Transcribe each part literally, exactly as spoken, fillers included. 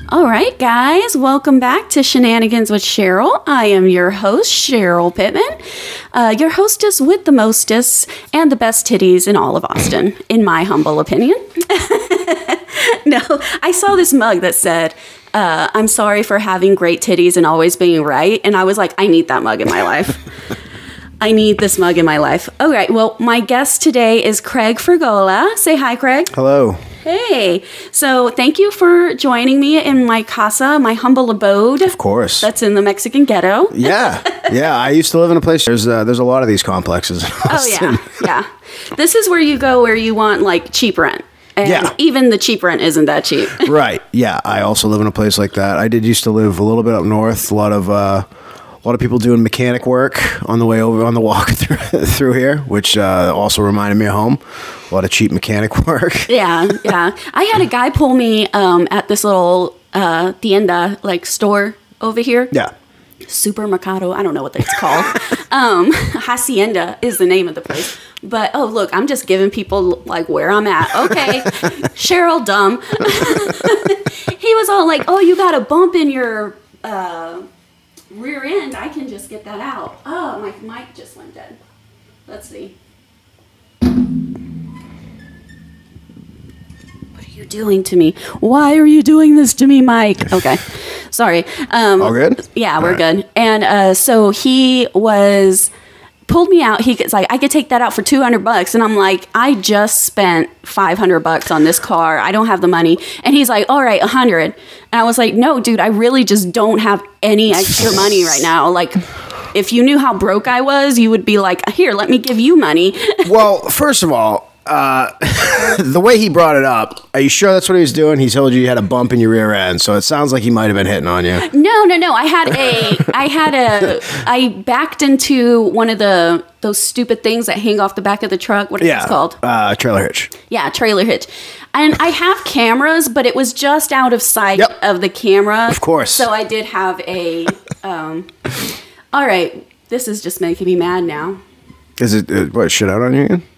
All right, guys, welcome back to Shenanigans with Cheryl. I am your host, Cheryl Pittman, uh, your hostess with the mostest and the best titties in all of Austin, in my humble opinion. No, I saw this mug that said, uh, I'm sorry for having great titties and always being right. And I was like, I need that mug in my life. I need this mug in my life. All right, well, my guest today is Craig Fergola. Say hi, Craig. Hello. Hey, so thank you for joining me in my casa, my humble abode. Of course. That's in the Mexican ghetto. Yeah, yeah. I used to live in a place. There's uh, there's a lot of these complexes in Austin. Oh yeah, yeah. This is where you go where you want like cheap rent. And yeah. Even the cheap rent isn't that cheap. Right. Yeah. I also live in a place like that. I did used to live a little bit up north. A lot of uh, a lot of people doing mechanic work on the way over on the walk through, through here, which uh, also reminded me of home. A lot of cheap mechanic work. Yeah, yeah. I had a guy pull me um, at this little uh, tienda, like store over here. Yeah. Supermercado. I don't know what it's called. um, Hacienda is the name of the place. But, oh, look, I'm just giving people, like, where I'm at. Okay. Cheryl, dumb. He was all like, oh, you got a bump in your uh, rear end. I can just get that out. Oh, my mic just went dead. Let's see. You're doing to me. Why are you doing this to me, Mike? Okay. Sorry. Um, All good? Yeah, All we're right. good. And uh, so he was, pulled me out. He's like, I could take that out for two hundred bucks. And I'm like, I just spent five hundred bucks on this car. I don't have the money. And he's like, all right, one hundred. And I was like, no, dude, I really just don't have any extra money right now. Like, if you knew how broke I was, you would be like, here, let me give you money. Well, first of all, uh, the way he brought it up, are you sure that's what he was doing? He told you you had a bump in your rear end, so it sounds like he might have been hitting on you. No, no, no. I had a, I had a, I backed into one of the, those stupid things that hang off the back of the truck. What is Yeah. it called? Uh, trailer hitch. Yeah, trailer hitch. And I have cameras, but it was just out of sight Yep. of the camera. Of course. So I did have a, um, all right. This is just making me mad now. Is it, uh, what, shit out on you again?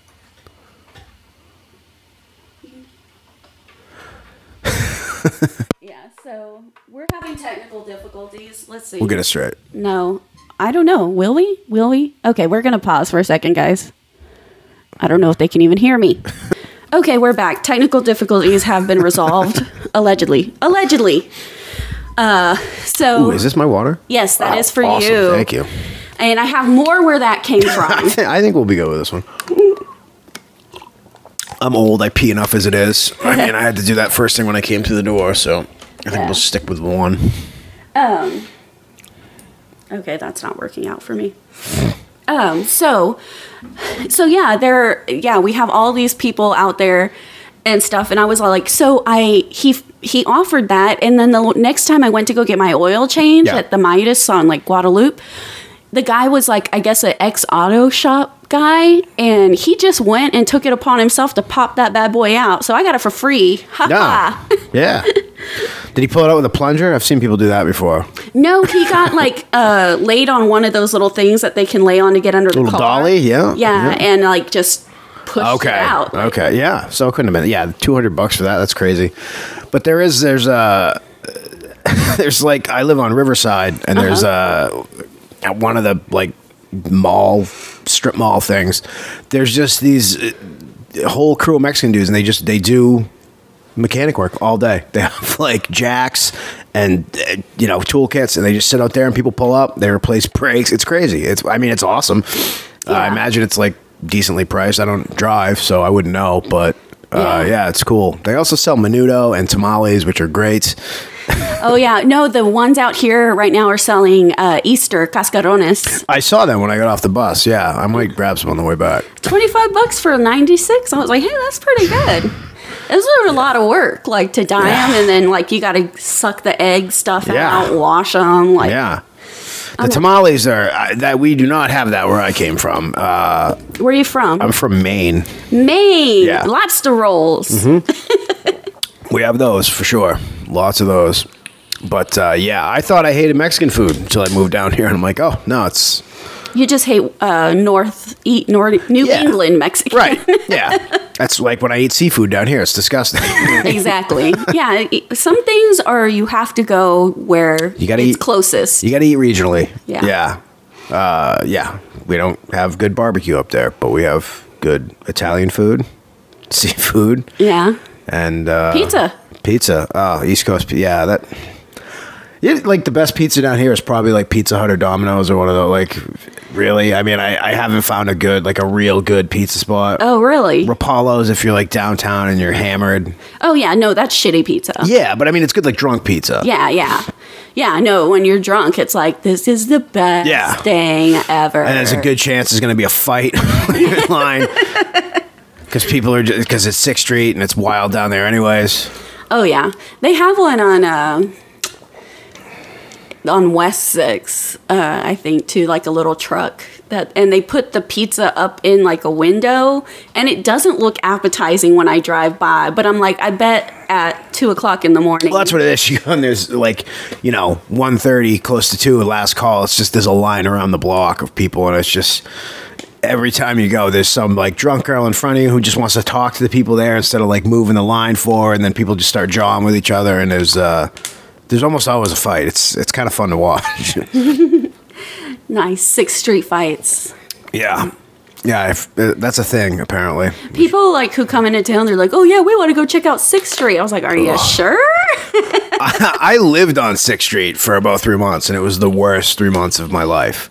Yeah, so we're having technical difficulties. Let's see. We'll get it straight. No, I don't know. Will we? Will we? Okay, we're going to pause for a second, guys. I don't know if they can even hear me. Okay, we're back. Technical difficulties have been resolved. Allegedly. Allegedly. Uh, so. Ooh, is this my water? Yes, that Wow, is for awesome. you. Thank you. And I have more where that came from. I think, I think we'll be good with this one. I'm old. I pee enough as it is. I mean, I had to do that first thing when I came through the door, so I think Yeah. we'll stick with one. Um. Okay, that's not working out for me. Um. So, so yeah, there. Yeah, we have all these people out there and stuff, and I was all like, so I he he offered that, and then the next time I went to go get my oil change Yeah. at the Midas on like Guadalupe, the guy was like, I guess an ex auto shop guy, and he just went and took it upon himself to pop that bad boy out. So I got it for free. Ha ha. Yeah. Yeah. Did he pull it out with a plunger? I've seen people do that before. No, he got like uh, laid on one of those little things that they can lay on to get under the Little car. dolly, yeah. Yeah, and like just pushed Okay. it out. Okay. Yeah. So it couldn't have been. Yeah. two hundred bucks for that. That's crazy. But there is, there's uh there's like, I live on Riverside, and Uh-huh. there's uh at one of the like mall, strip mall things. There's just these uh, whole crew of Mexican dudes, and they just, they do mechanic work all day. They have like jacks and uh, you know, toolkits, and they just sit out there and people pull up, they replace brakes. It's crazy. It's, I mean, it's awesome. Uh, I Yeah. imagine it's like decently priced. I don't drive, so I wouldn't know, but uh, Yeah. yeah, it's cool. They also sell menudo and tamales, which are great. Oh yeah, no, the ones out here right now are selling uh, Easter cascarones. I saw them when I got off the bus. Yeah, I might grab some on the way back. Twenty-five bucks for ninety-six. I was like, hey, that's pretty good. Those are a lot of work, like to dye Yeah. them, and then like you got to suck the egg stuff Yeah. out, wash them. Like, Yeah. The tamales are uh, that we do not have that where I came from. Uh, where are you from? I'm from Maine. Maine. Yeah. Lobster rolls. We have those for sure. Lots of those. But uh, yeah, I thought I hated Mexican food until I moved down here, and I'm like, oh no, it's You just hate uh, North, e- North New Yeah. England Mexican. right. Yeah, That's like when I eat seafood down here. It's disgusting. Exactly. Yeah. it- Some things are you have to go where You gotta it's eat- closest. You got to eat regionally. Yeah. Yeah. Uh, yeah. We don't have good barbecue up there, but we have good Italian food, seafood, yeah. and uh, Pizza. Pizza. Oh, East Coast. pi- Yeah, that. Yeah, like the best pizza down here is probably like Pizza Hut or Domino's or one of those. Like, really, I mean, I, I haven't found a good, like a real good pizza spot. Oh, really? Rapallo's if you're like downtown and you're hammered. Oh, yeah. No, that's shitty pizza. Yeah, but I mean, it's good like drunk pizza. Yeah, yeah. Yeah, no, when you're drunk, it's like, this is the best Yeah. thing ever. And there's a good chance there's going to be a fight in line because people are because it's sixth Street and it's wild down there, anyways. Oh, yeah. They have one on uh, on West six, uh, I think, too, like a little truck. That, and they put the pizza up in like a window, and it doesn't look appetizing when I drive by. But I'm like, I bet at two o'clock in the morning. Well, that's what it is. You go and there's like, you know, one thirty, close to two, last call. It's just there's a line around the block of people, and it's just every time you go, there's some like drunk girl in front of you who just wants to talk to the people there instead of like moving the line forward, and then people just start jawing with each other, and there's uh, there's almost always a fight. It's it's kind of fun to watch. Nice. Sixth Street fights. Yeah. Yeah, if, uh, that's a thing, apparently. People like who come into town, they're like, oh, yeah, we want to go check out Sixth Street. I was like, are you sure? I, I lived on sixth Street for about three months, and it was the worst three months of my life.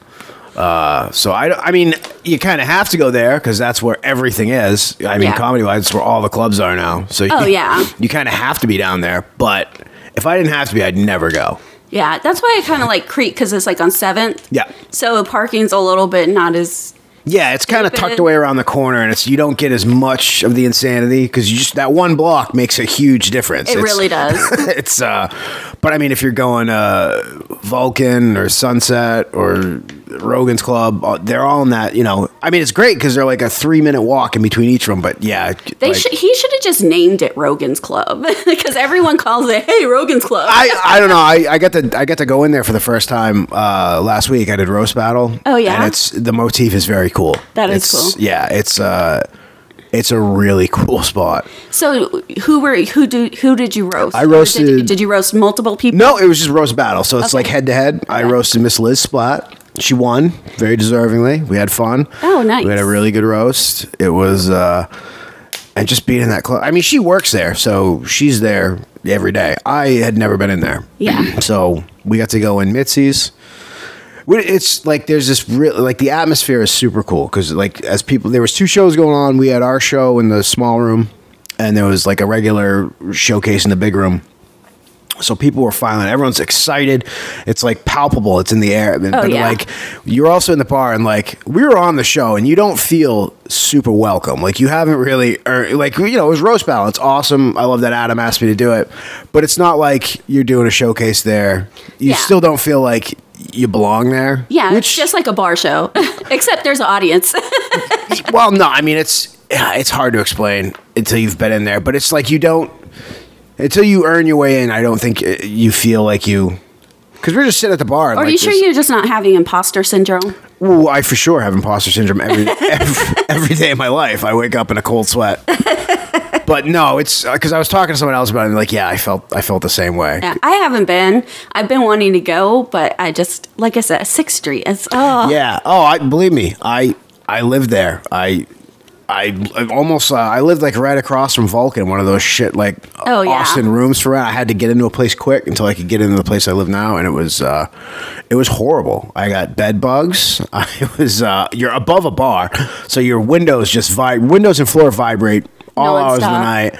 Uh, so, I, I mean, you kind of have to go there because that's where everything is. I mean, Yeah. comedy-wise, it's where all the clubs are now. So Oh, you, yeah. You kind of have to be down there, but if I didn't have to be, I'd never go. Yeah, that's why I kind of like Creek because it's like on seventh. Yeah. So parking's a little bit not as. Yeah, it's kind of Stupid. tucked away around the corner, and it's you don't get as much of the insanity because you just that one block makes a huge difference. It It's- really does. it's uh, but I mean, if you're going uh, Vulcan or Sunset or Rogan's Club, uh, they're all in that. You know, I mean, it's great because they're like a three minute walk in between each of them. But yeah, They like, should. He should have just named it Rogan's Club because everyone calls it, "Hey, Rogan's Club." I, I don't know. I, I got to I got to go in there for the first time uh, last week. I did roast battle. Oh, yeah? and it's the motif is very cool. That is It's- cool. Yeah, it's uh, it's a really cool spot. So who were who do who did you roast? I Or roasted- Did you, did you roast multiple people? No, it was just roast battle. So it's Okay. like head to head. I Okay. roasted Miss Liz Splat. She won very deservingly. We had fun. Oh, nice. We had a really good roast. It was, uh, and just being in that club. I mean, she works there, so she's there every day. I had never been in there. Yeah. So we got to go in Mitzi's. We- It's like there's this real like the atmosphere is super cool because like as people there was two shows going on. We had our show in the small room, and there was like a regular showcase in the big room. So people were filing. Everyone's excited. It's like palpable. It's in the air. But, Oh, but, yeah. like you're also in the bar, and like we were on the show, and you don't feel super welcome. Like you haven't really, earned, like you know, it was roast battle. It's awesome. I love that Adam asked me to do it, but it's not like you're doing a showcase there. You Yeah. still don't feel like you belong there. Yeah, Which, it's just like a bar show, except there's an audience. well, no, I mean it's yeah, it's hard to explain until you've been in there, but it's like you don't until you earn your way in. I don't think uh, you feel like you because we're just sitting at the bar. and, Are like, you sure this- you're just not having imposter syndrome? Ooh, I for sure have imposter syndrome every every, every day of my life. I wake up in a cold sweat. But no, it's because I was talking to someone else about it. And like, yeah, I felt I felt the same way. Yeah, I haven't been. I've been wanting to go, but I just, like I said, Sixth Street. It's oh, Yeah. Oh, I believe me. I I lived there. I I, I almost uh, I lived like right across from Vulcan, one of those shit like Oh, yeah. Austin rooms for rent. I had to get into a place quick until I could get into the place I live now, and it was uh, it was horrible. I got bed bugs. I was uh, you're above a bar, so your windows just vibrate. Windows and floor vibrate all hours of the Nonstop. night.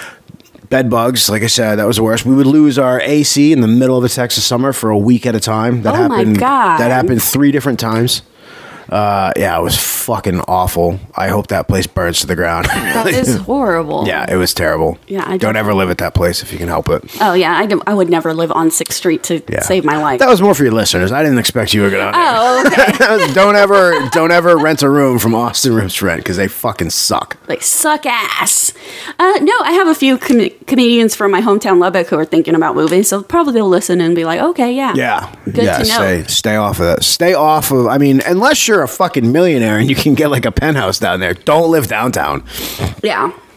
Bed bugs, like I said, that was the worst. We would lose our A C in the middle of the Texas summer for a week at a time. That Oh, my happened. God. That happened three different times. Uh, yeah, it was fucking awful. I hope that place burns to the ground. that is horrible. Yeah, it was terrible. Yeah, I don't don't- ever live at that place if you can help it. Oh yeah, I, don't- I would never live on Sixth Street to Yeah. save my life. That was more for your listeners. I didn't expect you were gonna. oh, okay. don't ever, don't ever rent a room from Austin Rooms to Rent because they fucking suck. Like suck ass. Uh, no, I have a few com- comedians from my hometown Lubbock who are thinking about moving, so probably they'll listen and be like, okay, yeah, Yeah, Good yeah. to know. Stay, stay off of that. Stay off of. I mean, unless you're a fucking millionaire and you can get like a penthouse down there, don't live downtown. yeah.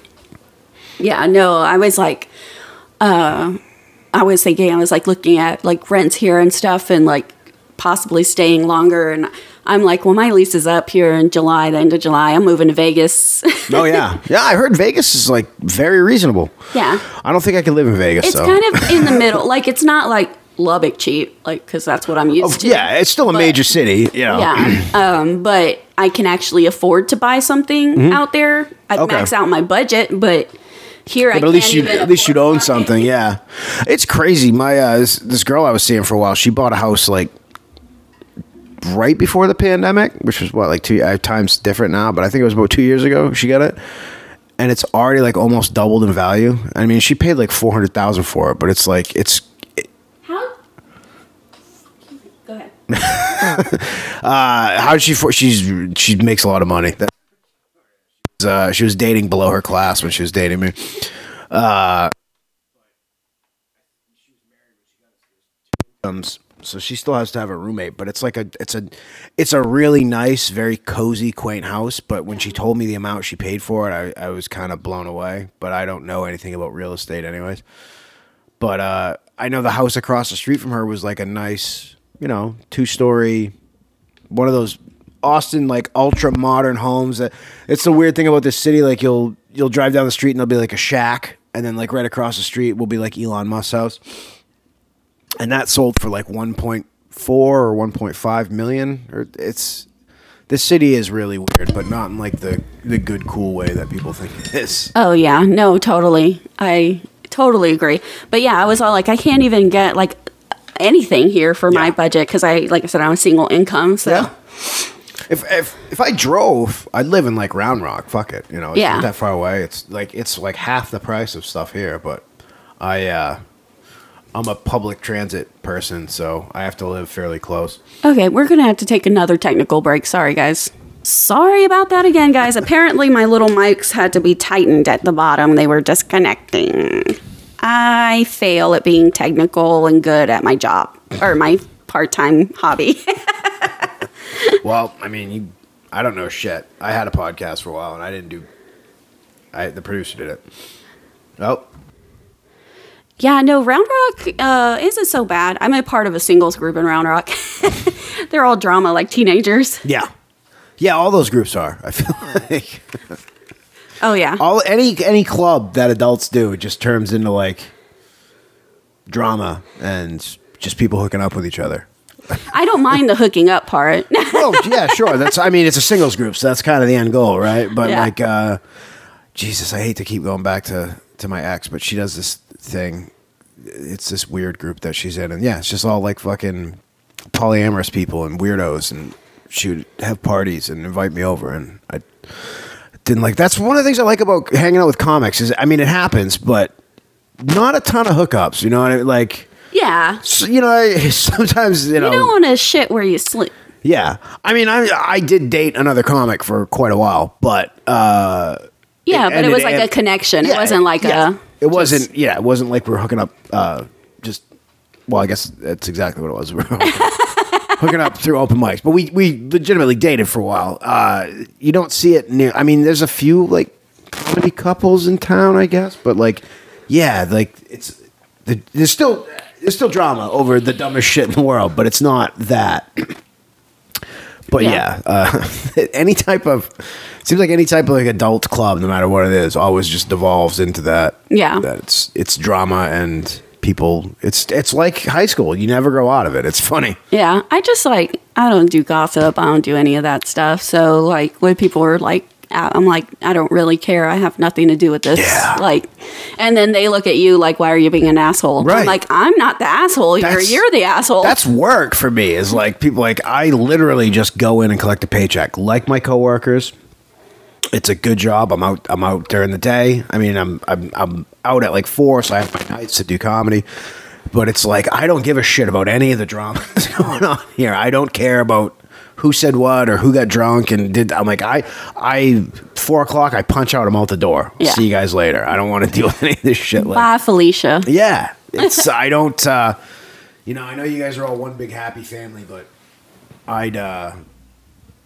Yeah, no, I was like, uh, I was thinking, I was like looking at like rents here and stuff and like possibly staying longer. And I'm like, well, my lease is up here in July, the end of July. I'm moving to Vegas. Oh, yeah. Yeah, I heard Vegas is like very reasonable. Yeah. I don't think I could live in Vegas. It's so. kind of in the middle. Like, it's not like Lubbock cheap, like, because that's what I'm used Oh, to. yeah, it's still a But- major city. You know. Yeah, um, but I can actually afford to buy something out there. I Okay. max out my budget, but here I But can't at least you even at least afford you'd own nothing. something, yeah. It's crazy. My uh, this, this girl I was seeing for a while, she bought a house like right before the pandemic, which was what like two uh, times different now, but I think it was about two years ago she got it, and it's already like almost doubled in value. I mean, she paid like four hundred thousand for it, but it's like it's How? Go ahead. uh, how did she for she's she makes a lot of money. That, uh, she was dating below her class when she was dating me. Uh, um, so she still has to have a roommate, but it's like a it's a it's a really nice, very cozy, quaint house. But when she told me the amount she paid for it, I, I was kind of blown away. But I don't know anything about real estate, anyways. But uh, I know the house across the street from her was like a nice, you know, two story, one of those Austin like ultra modern homes. That it's the weird thing about this city. Like you'll you'll drive down the street and there'll be like a shack, and then like right across the street will be like Elon Musk's house. And that sold for like one point four or one point five million. Or it's this city is really weird, but not in like the the good cool way that people think it is. Oh yeah, no, totally. I totally agree. But yeah, I was all like, I can't even get like anything here for my Yeah. budget because I, like I said, I'm a single income. So Yeah. If if if I drove, I'd live in like Round Rock. Fuck it, you know. It's Yeah. not that far away. It's like it's like half the price of stuff here. But I uh, I'm a public transit person, so I have to live fairly close. okay, we're gonna have to take another technical break. Sorry, guys. Sorry about that again, guys. Apparently, my little mics had to be tightened at the bottom. They were disconnecting. I fail at being technical and good at my job or my part-time hobby. Well, I mean, you, I don't know shit. I had a podcast for a while, and I didn't do. I the producer did it. Oh, Yeah, no, Round Rock uh, isn't so bad. I'm a part of a singles group in Round Rock. They're all drama like teenagers. yeah, yeah. All those groups are. I feel like Oh, yeah. all any any club that adults do it just turns into like drama and just people hooking up with each other. I don't mind the hooking up part. Well, yeah, sure. That's I mean, it's a singles group, so that's kind of the end goal, right? But Yeah. like, uh, Jesus, I hate to keep going back to to my ex, but she does this thing. It's this weird group that she's in, and yeah, it's just all like fucking polyamorous people and weirdos, and she would have parties and invite me over, and I didn't like. That's one of the things I like about hanging out with comics is, I mean, it happens, but not a ton of hookups. You know what I mean? Like, Yeah. so, you know, I, sometimes you know. You don't want to shit where you sleep. Yeah, I mean, I I did date another comic for quite a while, but uh, Yeah, but it ended was like in- a connection. It Yeah, wasn't like yeah. a. It wasn't. Yeah, it wasn't like we were hooking up. Uh, just well, I guess that's exactly what it was. We were hooking, hooking up through open mics, but we we legitimately dated for a while. Uh, you don't see it near. I mean, there's a few like comedy couples in town, I guess, but like, yeah, like it's the, there's still there's still drama over the dumbest shit in the world, but it's not that. But yeah, Yeah. uh, any type of seems like any type of like adult club, no matter what it is, always just devolves into that. Yeah. that it's it's drama and people. It's it's like high school. You never grow out of it. It's funny. Yeah, I just like, I don't do gossip. I don't do any of that stuff. So, like, when people are like, I'm like, I don't really care. I have nothing to do with this. Yeah. Like, and then they look at you like, why are you being an asshole? Right. I'm like, I'm not the asshole here. That's- You're the asshole. That's work for me. Is like people like I literally just go in and collect a paycheck, like my coworkers. It's a good job. I'm out. I'm out during the day. I mean, I'm I'm I'm out at like four, so I have my nights to do comedy. But it's like I don't give a shit about any of the drama that's going on here. I don't care about who said what or who got drunk and did. I'm like I I four o'clock. I punch out. I'm out the door. Yeah. See you guys later. I don't want to deal with any of this shit. Like, Bye, Felicia. yeah, it's I don't. Uh, you know, I know you guys are all one big happy family, but I'd. Uh,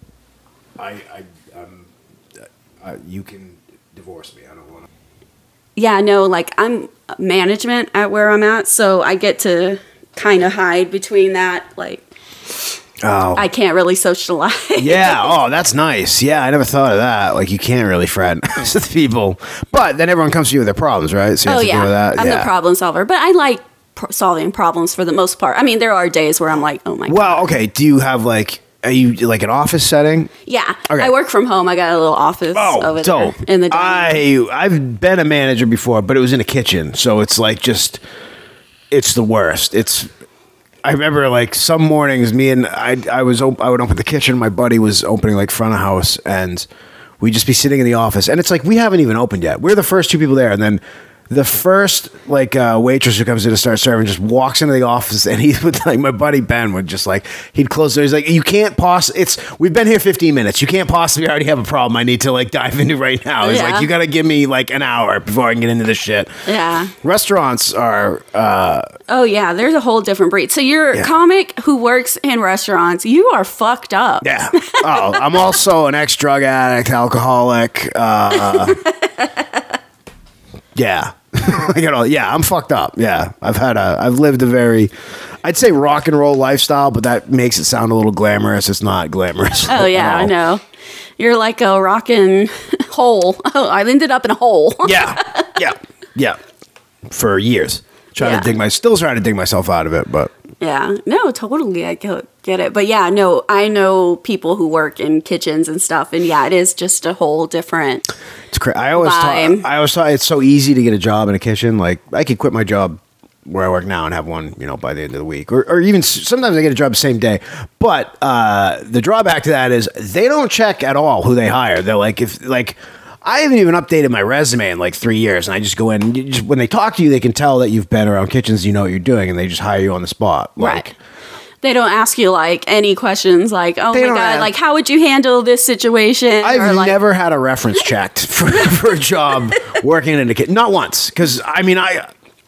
I I um, uh, you can divorce me. I don't want to. yeah, no, like I'm management at where I'm at, so I get to kind of hide between that. Like, Oh. I can't really socialize. Yeah. Oh, that's nice. Yeah, I never thought of that. Like, you can't really fraternize with people, but then everyone comes to you with their problems, right? So you Oh have to deal yeah, with that. I'm yeah. the problem solver, but I like pro- solving problems for the most part. I mean, there are days where I'm like, oh my god. Well, okay. Do you have like, are you like an office setting? Yeah, Okay. I work from home. I got a little office Oh, over dope. there in the dining room. I I've been a manager before, but it was in a kitchen, so it's like just it's the worst. It's I remember like some mornings, me and I I was op- I would open the kitchen. My buddy was opening like front of house, and we'd just be sitting in the office, and it's like we haven't even opened yet. We're the first two people there, and then the first like uh, waitress who comes in to start serving just walks into the office, and he would like my buddy Ben would just like he'd close the door. He's like, you can't poss. It's we've been here fifteen minutes. You can't possibly already have a problem. I need to like dive into right now. He's Yeah. like, you got to give me like an hour before I can get into this shit. Yeah. Restaurants are uh, Oh yeah, there's a whole different breed. So you're Yeah. a comic who works in restaurants. You are fucked up. yeah. Oh, I'm also an ex drug addict, alcoholic. Uh, yeah. I got all, yeah, I'm fucked up. Yeah, I've had a, I've lived a very, I'd say rock and roll lifestyle, but that makes it sound a little glamorous. It's not glamorous. Oh yeah, at I all. know. You're like a rockin' hole. Oh, I ended up in a hole. Yeah, yeah, yeah. For years, trying Yeah. to dig my, still trying to dig myself out of it, but Yeah, no, totally. I get get it. But yeah, no, I know people who work in kitchens and stuff, and yeah, it is just a whole different. it's crazy. I always Vibe. thought, I always thought it's so easy to get a job in a kitchen. Like I could quit my job where I work now and have one, you know, by the end of the week, or, or even s- sometimes I get a job the same day. But uh, the drawback to that is they don't check at all who they hire. They're like, if like, I haven't even updated my resume in like three years, and I just go in. And you just, when they talk to you, they can tell that you've been around kitchens, you know what you're doing, and they just hire you on the spot. Like, Right. They don't ask you like any questions like, oh They my don't god, ask- like how would you handle this situation? I've Or, like, never had a reference checked for, for a job working in a kitchen. Not once, because I mean, I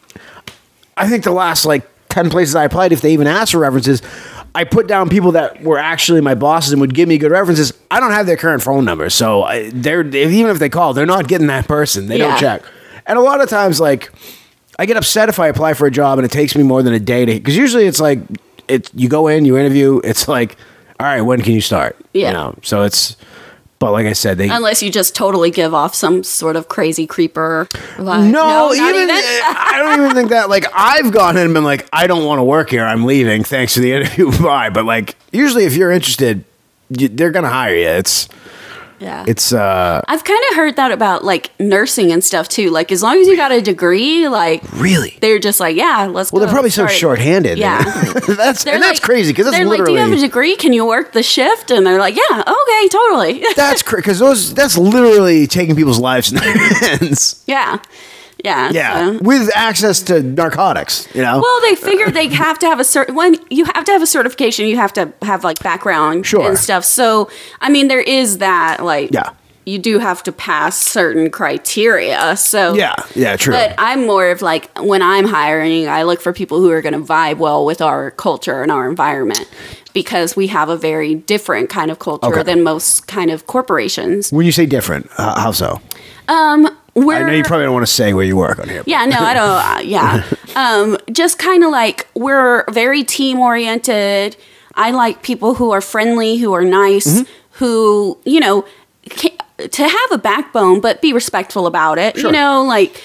I think the last like ten places I applied, if they even asked for references, I put down people that were actually my bosses and would give me good references. I don't have their current phone number, so I, they're if, even if they call, they're not getting that person. They Yeah. don't check. And a lot of times, like I get upset if I apply for a job and it takes me more than a day to, because usually it's like it. You go in, you interview. It's like, all right, when can you start? Yeah. You know, so it's. But like I said, they Unless you just totally give off some sort of crazy creeper vibe. No, not even, I don't even think that. Like I've gone in and been like, I don't want to work here. I'm leaving. Thanks for the interview. Bye. But like, usually, if you're interested, you, they're gonna hire you. It's Yeah. it's uh I've kind of heard that about like nursing and stuff too. Like as long as you got a degree, like really. they're just like, yeah, let's Well, go. they're probably so start. short-handed. Yeah. that's They're and that's like- crazy because that's they're like, do literally you have a degree? Can you work the shift? And they're like, yeah, okay, totally. that's because those that's literally taking people's lives in their hands. yeah. Yeah. Yeah, so- with access to narcotics. You know. Well, they figured they have to have a certain when you have to have a certification, you have to have like background Sure. and stuff. So, I mean, there is that like Yeah. you do have to pass certain criteria. So yeah. Yeah. True. But I'm more of like when I'm hiring, I look for people who are going to vibe well with our culture and our environment because we have a very different kind of culture Okay. than most kind of corporations. when you say different, uh, how so? Um, we're I know you probably don't want to say where you work on here. but- yeah, no, I don't. Uh, yeah, um, just kind of like we're very team oriented. I like people who are friendly, who are nice, Mm-hmm. who you know, ca- to have a backbone, but be respectful about it. Sure. You know, like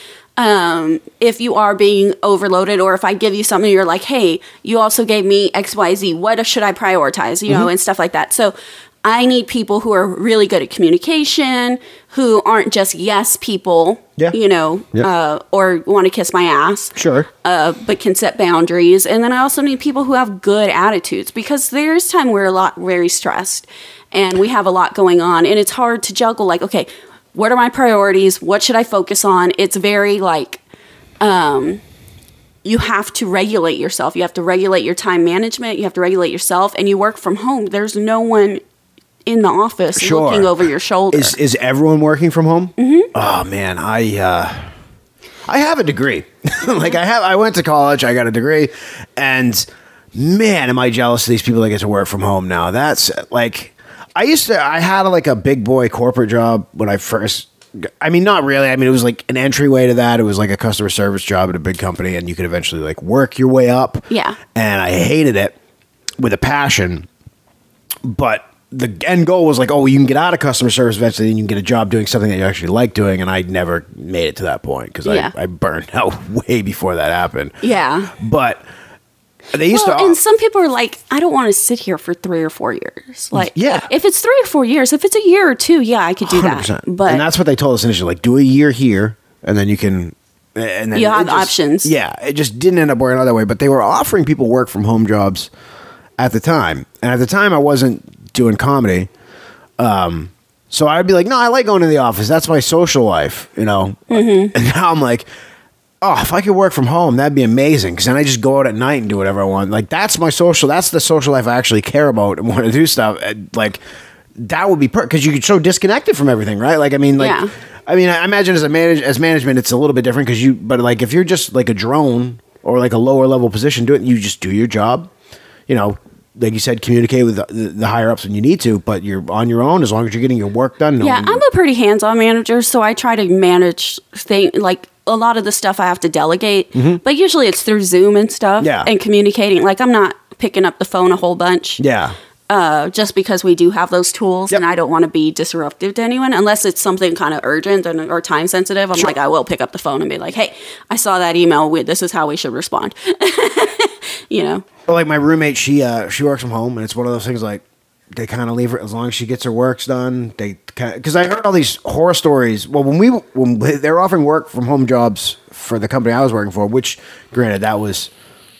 um, if you are being overloaded, or if I give you something, you're like, hey, you also gave me X, Y, Z. What should I prioritize? You know, Mm-hmm. and stuff like that. So. I need people who are really good at communication, who aren't just yes people, Yeah. you know, Yeah. uh, or want to kiss my ass, Sure. uh, but can set boundaries. And then I also need people who have good attitudes because there's time we're a lot very stressed and we have a lot going on and it's hard to juggle like, okay, what are my priorities? What should I focus on? It's very like, um, you have to regulate yourself. You have to regulate your time management. You have to regulate yourself and you work from home. There's no one in the office Sure. looking over your shoulder. Is is everyone working from home? Mm-hmm. Oh man, I uh, I have a degree. like I have, I went to college. I got a degree, and man, am I jealous of these people that get to work from home now. That's like I used to. I had like a big boy corporate job when I first I mean, not really. I mean, it was like an entryway to that. It was like a customer service job at a big company, and you could eventually like work your way up. Yeah. And I hated it with a passion, but the end goal was like, oh, you can get out of customer service eventually, and you can get a job doing something that you actually like doing. And I never made it to that point because Yeah. I, I burned out way before that happened. Yeah. But they used Well, to. and some people are like, I don't want to sit here for three or four years. Like, Yeah. if it's three or four years, if it's a year or two, yeah, I could do one hundred percent. that. But and that's what they told us initially. Like, do a year here, and then you can. And then You it have just- options. Yeah, it just didn't end up working out that way. But they were offering people work from home jobs at the time, and at the time I wasn't doing comedy. Um, so I'd be like, no, I like going to the office. That's my social life, you know. Mm-hmm. And now I'm like, oh, if I could work from home, that'd be amazing. Because then I just go out at night and do whatever I want. Like that's my social. That's the social life I actually care about and want to do stuff. And, like that would be perfect because you get so disconnected from everything, right? Like I mean, like Yeah. I mean, I imagine as a manage as management, it's a little bit different because you. But like if you're just like a drone or like a lower level position, do it. You just do your job, you know. Like you said, communicate with the, the higher ups when you need to, but you're on your own as long as you're getting your work done. No yeah, one- I'm a pretty hands-on manager, so I try to manage thing like a lot of the stuff I have to delegate, but usually it's through Zoom and stuff. Mm-hmm. Yeah. And communicating. Like I'm not picking up the phone a whole bunch. yeah. Uh, just because we do have those tools, Yep. and I don't want to be disruptive to anyone unless it's something kind of urgent and or time sensitive. I'm Sure. like, I will pick up the phone and be like, "Hey, I saw that email. We, this is how we should respond." You know. Well, like my roommate, she uh, she works from home, and it's one of those things like they kind of leave her as long as she gets her works done. They because I heard all these horror stories. Well, when we when they were offering work from home jobs for the company I was working for, which granted that was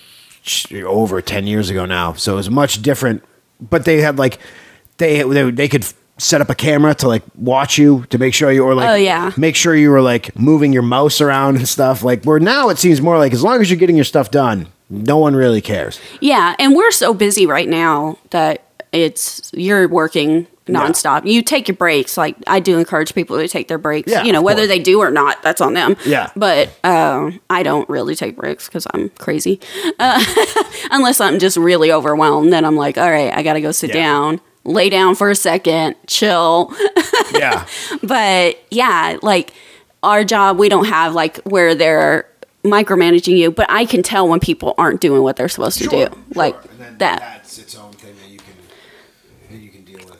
over ten years ago now, so it was much different. But they had like they they they could set up a camera to like watch you to make sure you or like Oh, yeah. make sure you were like moving your mouse around and stuff. Like where now it seems more like as long as you're getting your stuff done, no one really cares. Yeah, and we're so busy right now that it's you're working nonstop. You take your breaks. Like I do encourage people to take their breaks. Yeah, you know, of whether course. they do or not, that's on them. Yeah. But um, I don't really take breaks because I'm crazy. Uh, unless I'm just really overwhelmed, then I'm like, all right, I got to go sit Yeah. down, lay down for a second, chill. Yeah. But yeah, like our job, we don't have like where they're micromanaging you, but I can tell when people aren't doing what they're supposed to do. Like that. That's its own thing that you can that you can deal with.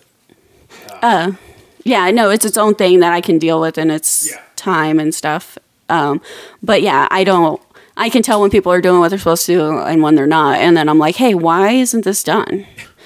Yeah, no, it's its own thing that I can deal with in its Yeah. time and stuff. Um, but yeah, I don't. I can tell when people are doing what they're supposed to do and when they're not, and then I'm like, hey, why isn't this done?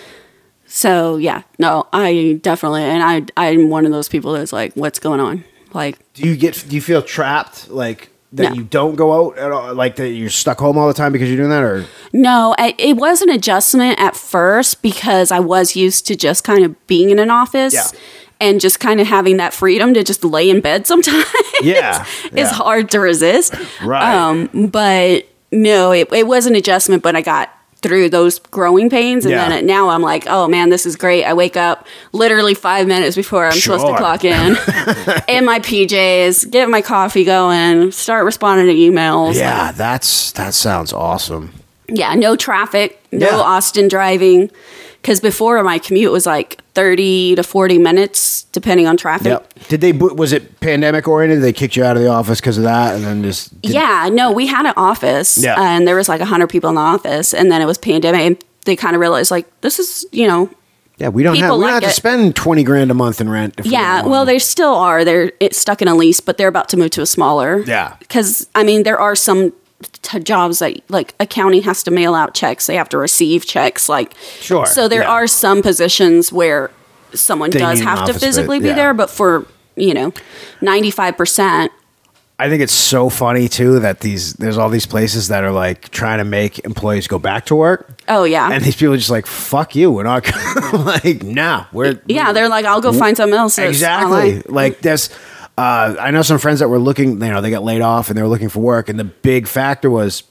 So yeah, no, I definitely, and I, I'm one of those people that's like, what's going on? Like, Do you get? Do you feel trapped like that? No. You don't go out at all, like that you're stuck home all the time because you're doing that, or no, I, it was an adjustment at first because I was used to just kind of being in an office. Yeah. And just kind of having that freedom to just lay in bed sometimes. Yeah, It's yeah. hard to resist. Right. Um, but no, it, it was an adjustment, but I got through those growing pains. And Yeah. then it, now I'm like, oh man, this is great. I wake up literally five minutes before I'm supposed to Sure. clock in in my P Js, get my coffee going, start responding to emails. yeah, that's that sounds awesome. Yeah, no traffic, no Yeah. Austin driving. Because before my commute was like thirty to forty minutes, depending on traffic. Yep. Did they? bo- Was it pandemic oriented? They kicked you out of the office because of that, and then just did- Yeah, no, we had an office, Yeah. and there was like one hundred people in the office, and then it was pandemic, and they kind of realized, like, this is, you know, yeah. We don't have people we don't like have to it. spend twenty grand a month in rent. If we yeah, don't well, want. they still are. They're it's stuck in a lease, but they're about to move to a smaller. Yeah. Because, I mean, there are some t- jobs that, like, accounting has to mail out checks. They have to receive checks. Like, Sure, So there yeah. are some positions where someone They does need an have to office, but- physically be yeah. there, but for, you know, ninety-five percent. I think it's so funny too that these there's all these places that are like trying to make employees go back to work. Oh, yeah. And these people are just like, fuck you. We're not like, nah, we're yeah, they're like, I'll go find something else. that's exactly online. like this. Uh, I know some friends that were looking, you know, they got laid off and they were looking for work. And the big factor was,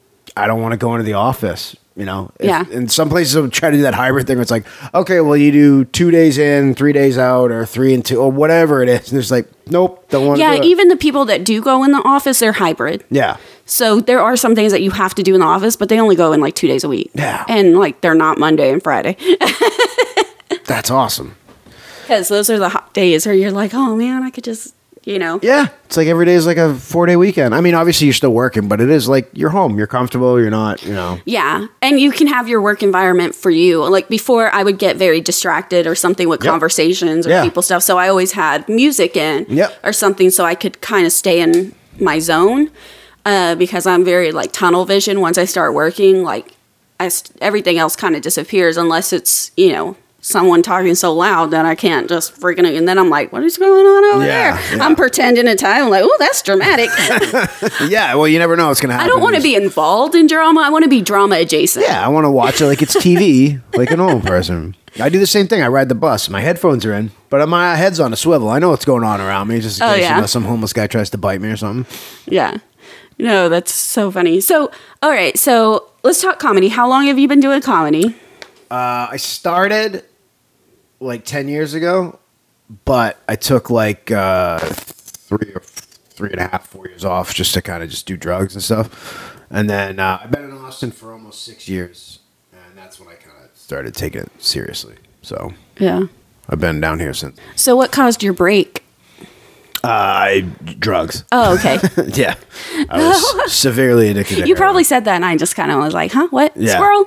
I don't want to go into the office, you know? If- Yeah. And some places will try to do that hybrid thing where it's like, okay, well, you do two days in, three days out, or three and two, or whatever it is. And it's like, nope, don't want to Yeah, do it. even the people that do go in the office, they're hybrid. Yeah. So there are some things that you have to do in the office, but they only go in like two days a week. Yeah. And like they're not Monday and Friday. That's awesome. Because those are the hot days where you're like, oh man, I could just, you know? Yeah, it's like every day is like a four day weekend. I mean, obviously you're still working, but it is like you're home. You're comfortable. You're not, you know. Yeah, and you can have your work environment for you. Like before, I would get very distracted or something with Yep. conversations or Yeah. people stuff. So I always had music in Yep. or something so I could kind of stay in my zone uh, because I'm very like tunnel vision. Once I start working, like I st- everything else kind of disappears unless it's, you know, someone talking so loud that I can't just freaking, and then I'm like, what is going on over Yeah, there? yeah. I'm pretending to time. I'm like, oh, that's dramatic. Yeah, well, you never know what's gonna happen. I don't want to be involved in drama. I want to be drama adjacent. Yeah, I want to watch it like it's T V, like a normal person. I do the same thing. I ride the bus. My headphones are in, but my head's on a swivel. I know what's going on around me, just in Oh, case yeah. you know, some homeless guy tries to bite me or something. Yeah. No, that's so funny. So, all right. So let's talk comedy. How long have you been doing comedy? Uh, I started like ten years ago, but I took like uh, three or three and a half, four years off just to kind of just do drugs and stuff. And then uh, I've been in Austin for almost six years, and that's when I kind of started taking it seriously. So Yeah. I've been down here since. So what caused your break? Uh, I drugs. Oh, okay. Yeah, I was severely addicted to You heroin. probably said that, and I just kind of was like, huh? What? Yeah. Squirrel?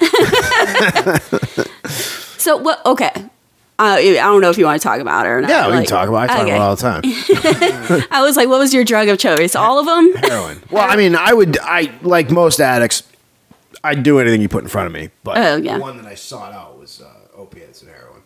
So, what? Okay. Uh, I don't know if you want to talk about it or not. Yeah, we like, can talk about. I talk okay. about it all the time. I was like, what was your drug of choice? All of them? Heroin. Well, I mean, I would. I like most addicts. I'd do anything you put in front of me. But Oh, yeah. the one that I sought out was uh, opiates and heroin.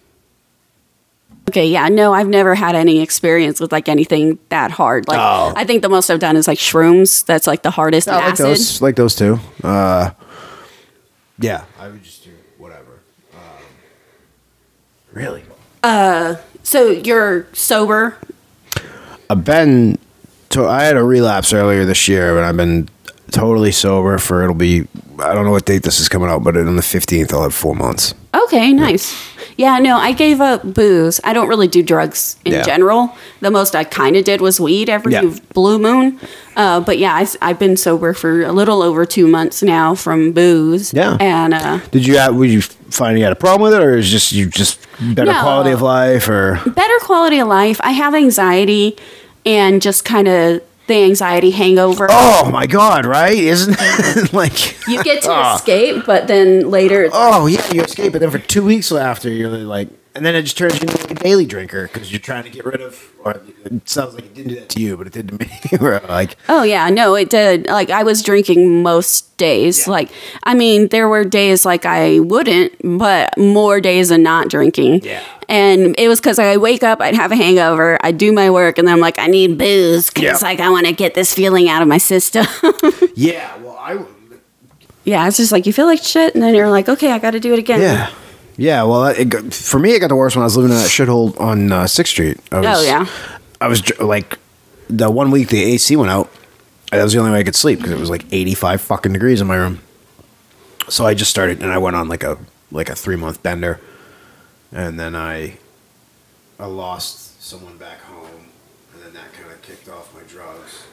Okay, yeah, no, I've never had any experience with like anything that hard. Like, Oh. I think the most I've done is like shrooms. That's like the hardest. I and like acid. those. Like those two. Uh, yeah, I would just do whatever. Um, really. So you're sober. I've been. To, I had a relapse earlier this year, but I've been totally sober for. It'll be. I don't know what date this is coming out, but on the fifteenth, I'll have four months. Okay, nice. Yeah, no, I gave up booze. I don't really do drugs in Yeah. general. The most I kind of did was weed every Yeah. blue moon. Uh, but yeah, I, have been sober for a little over two months now from booze. Yeah. And uh, Did you have? Would you find you had a problem with it, or is just you just better No. quality of life, or better quality of life. I have anxiety and just kind of the anxiety hangover. oh my god, right? Isn't it like You get to Oh. escape, but then later it's oh yeah, you escape, but then for two weeks after you're like, and then it just turns you into like a daily drinker because you're trying to get rid of. Or it sounds like it didn't do that to you, but it did to me. Where like, Oh yeah, no, it did. Like I was drinking most days. Yeah. Like I mean, there were days like I wouldn't, but more days than not drinking. Yeah. And it was because I wake up, I'd have a hangover, I'd do my work, and then I'm like, I need booze because Yeah. like I want to get this feeling out of my system. yeah, well, I Yeah, it's just like you feel like shit, and then you're like, okay, I got to do it again. yeah. Yeah, well, it got, for me, it got the worst when I was living in that shithole on uh, sixth Street. I was, Oh, yeah. I was dr- like, the one week the A C went out, that was the only way I could sleep because it was like eighty-five fucking degrees in my room. So I just started, and I went on like a like a three month bender, and then I I lost someone back home, and then that kind of kicked off my drugs.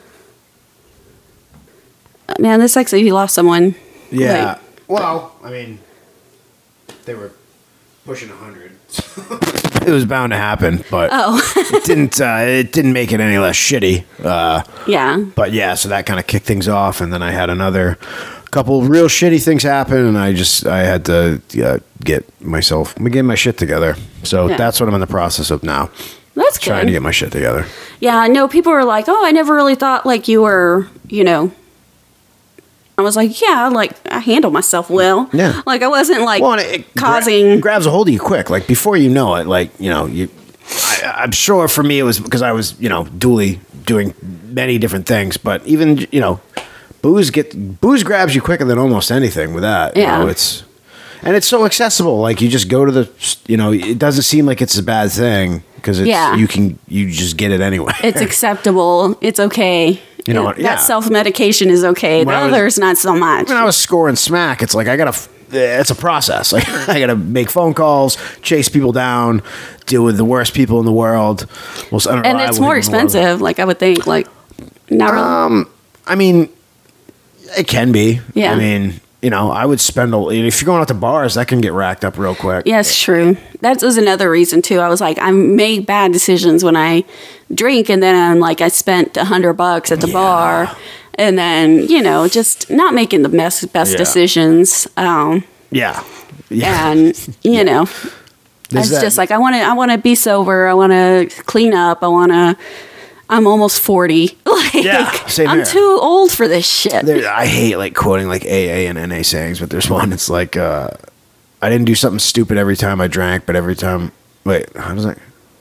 Man, this sucks that you lost someone. Yeah. Like, Well, I mean, they were pushing a hundred. It was bound to happen, but oh, it didn't. Uh, it didn't make it any less shitty. Uh, yeah. but yeah, so that kind of kicked things off, and then I had another couple real shitty things happen, and I just I had to uh, get myself get my shit together. So Yeah. that's what I'm in the process of now, That's good. trying to get my shit together. Yeah, no, people were like, oh, I never really thought like you were, you know. I was like, yeah, like I handle myself well. Yeah. Like I wasn't like Well, and it, it gra- causing. grabs a hold of you quick. Like before you know it, like you know you. I, I'm sure for me it was because I was you know dually doing many different things, but even you know, booze get booze grabs you quicker than almost anything with that. You Yeah. know, it's and it's so accessible. Like you just go to the you know it doesn't seem like it's a bad thing because it's Yeah. you can you just get it anyway. It's acceptable. It's okay. You know what? That Yeah. self medication is okay. When the I was- others, not so much. When I was scoring smack, it's like I gotta. It's a process. Like I gotta make phone calls, chase people down, deal with the worst people in the world. Most and unreliable it's more people in the world. expensive. Like I would think. Like not really. Um, I mean, it can be. Yeah. I mean, you know, I would spend a, if you're going out to bars, that can get racked up real quick. Yes, true. That was another reason too. I was like, I make bad decisions when I drink, and then I'm like, I spent a hundred bucks at the Yeah. bar, and then you know, just not making the best best Yeah. decisions. Um, Yeah. Yeah. and you know, There's it's that- just like I want to. I want to be sober. I want to clean up. I want to. I'm almost forty. Like, Yeah, same I'm here. too old for this shit. There, I hate like quoting like A A and N A sayings, but there's one. It's like uh, I didn't do something stupid every time I drank, but every time. Wait, how does that?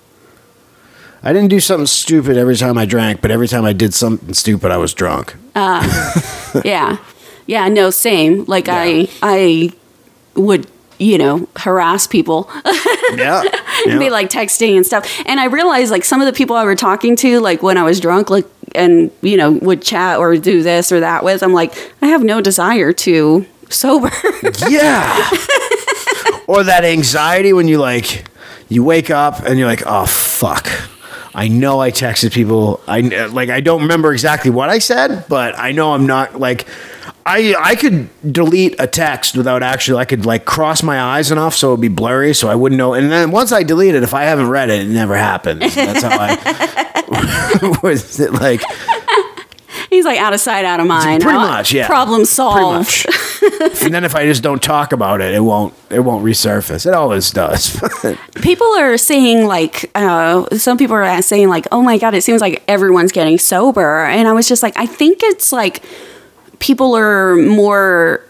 I didn't do something stupid every time I drank, but every time I did something stupid, I was drunk. Yeah. Yeah, no, same. Like Yeah. I I would, you know, harass people. Yeah, Be yeah. like texting and stuff. And I realized like some of the people I were talking to, like when I was drunk, like and you know, would chat or do this or that with, I'm like, I have no desire to sober. Yeah. Or that anxiety when you like you wake up and you're like, oh fuck. I know I texted people. I like I don't remember exactly what I said, but I know I'm not like I I could delete a text without actually I could like cross my eyes enough so it'd be blurry so I wouldn't know. And then once I delete it, if I haven't read it, it never happens. That's how I was it like He's like out of sight, out of mind. pretty Uh, much, yeah. Problem Pretty solved. much. And then if I just don't talk about it, it won't it won't resurface. It always does. People are saying like, uh, some people are saying like, oh my God, it seems like everyone's getting sober. And I was just like, I think it's like people are more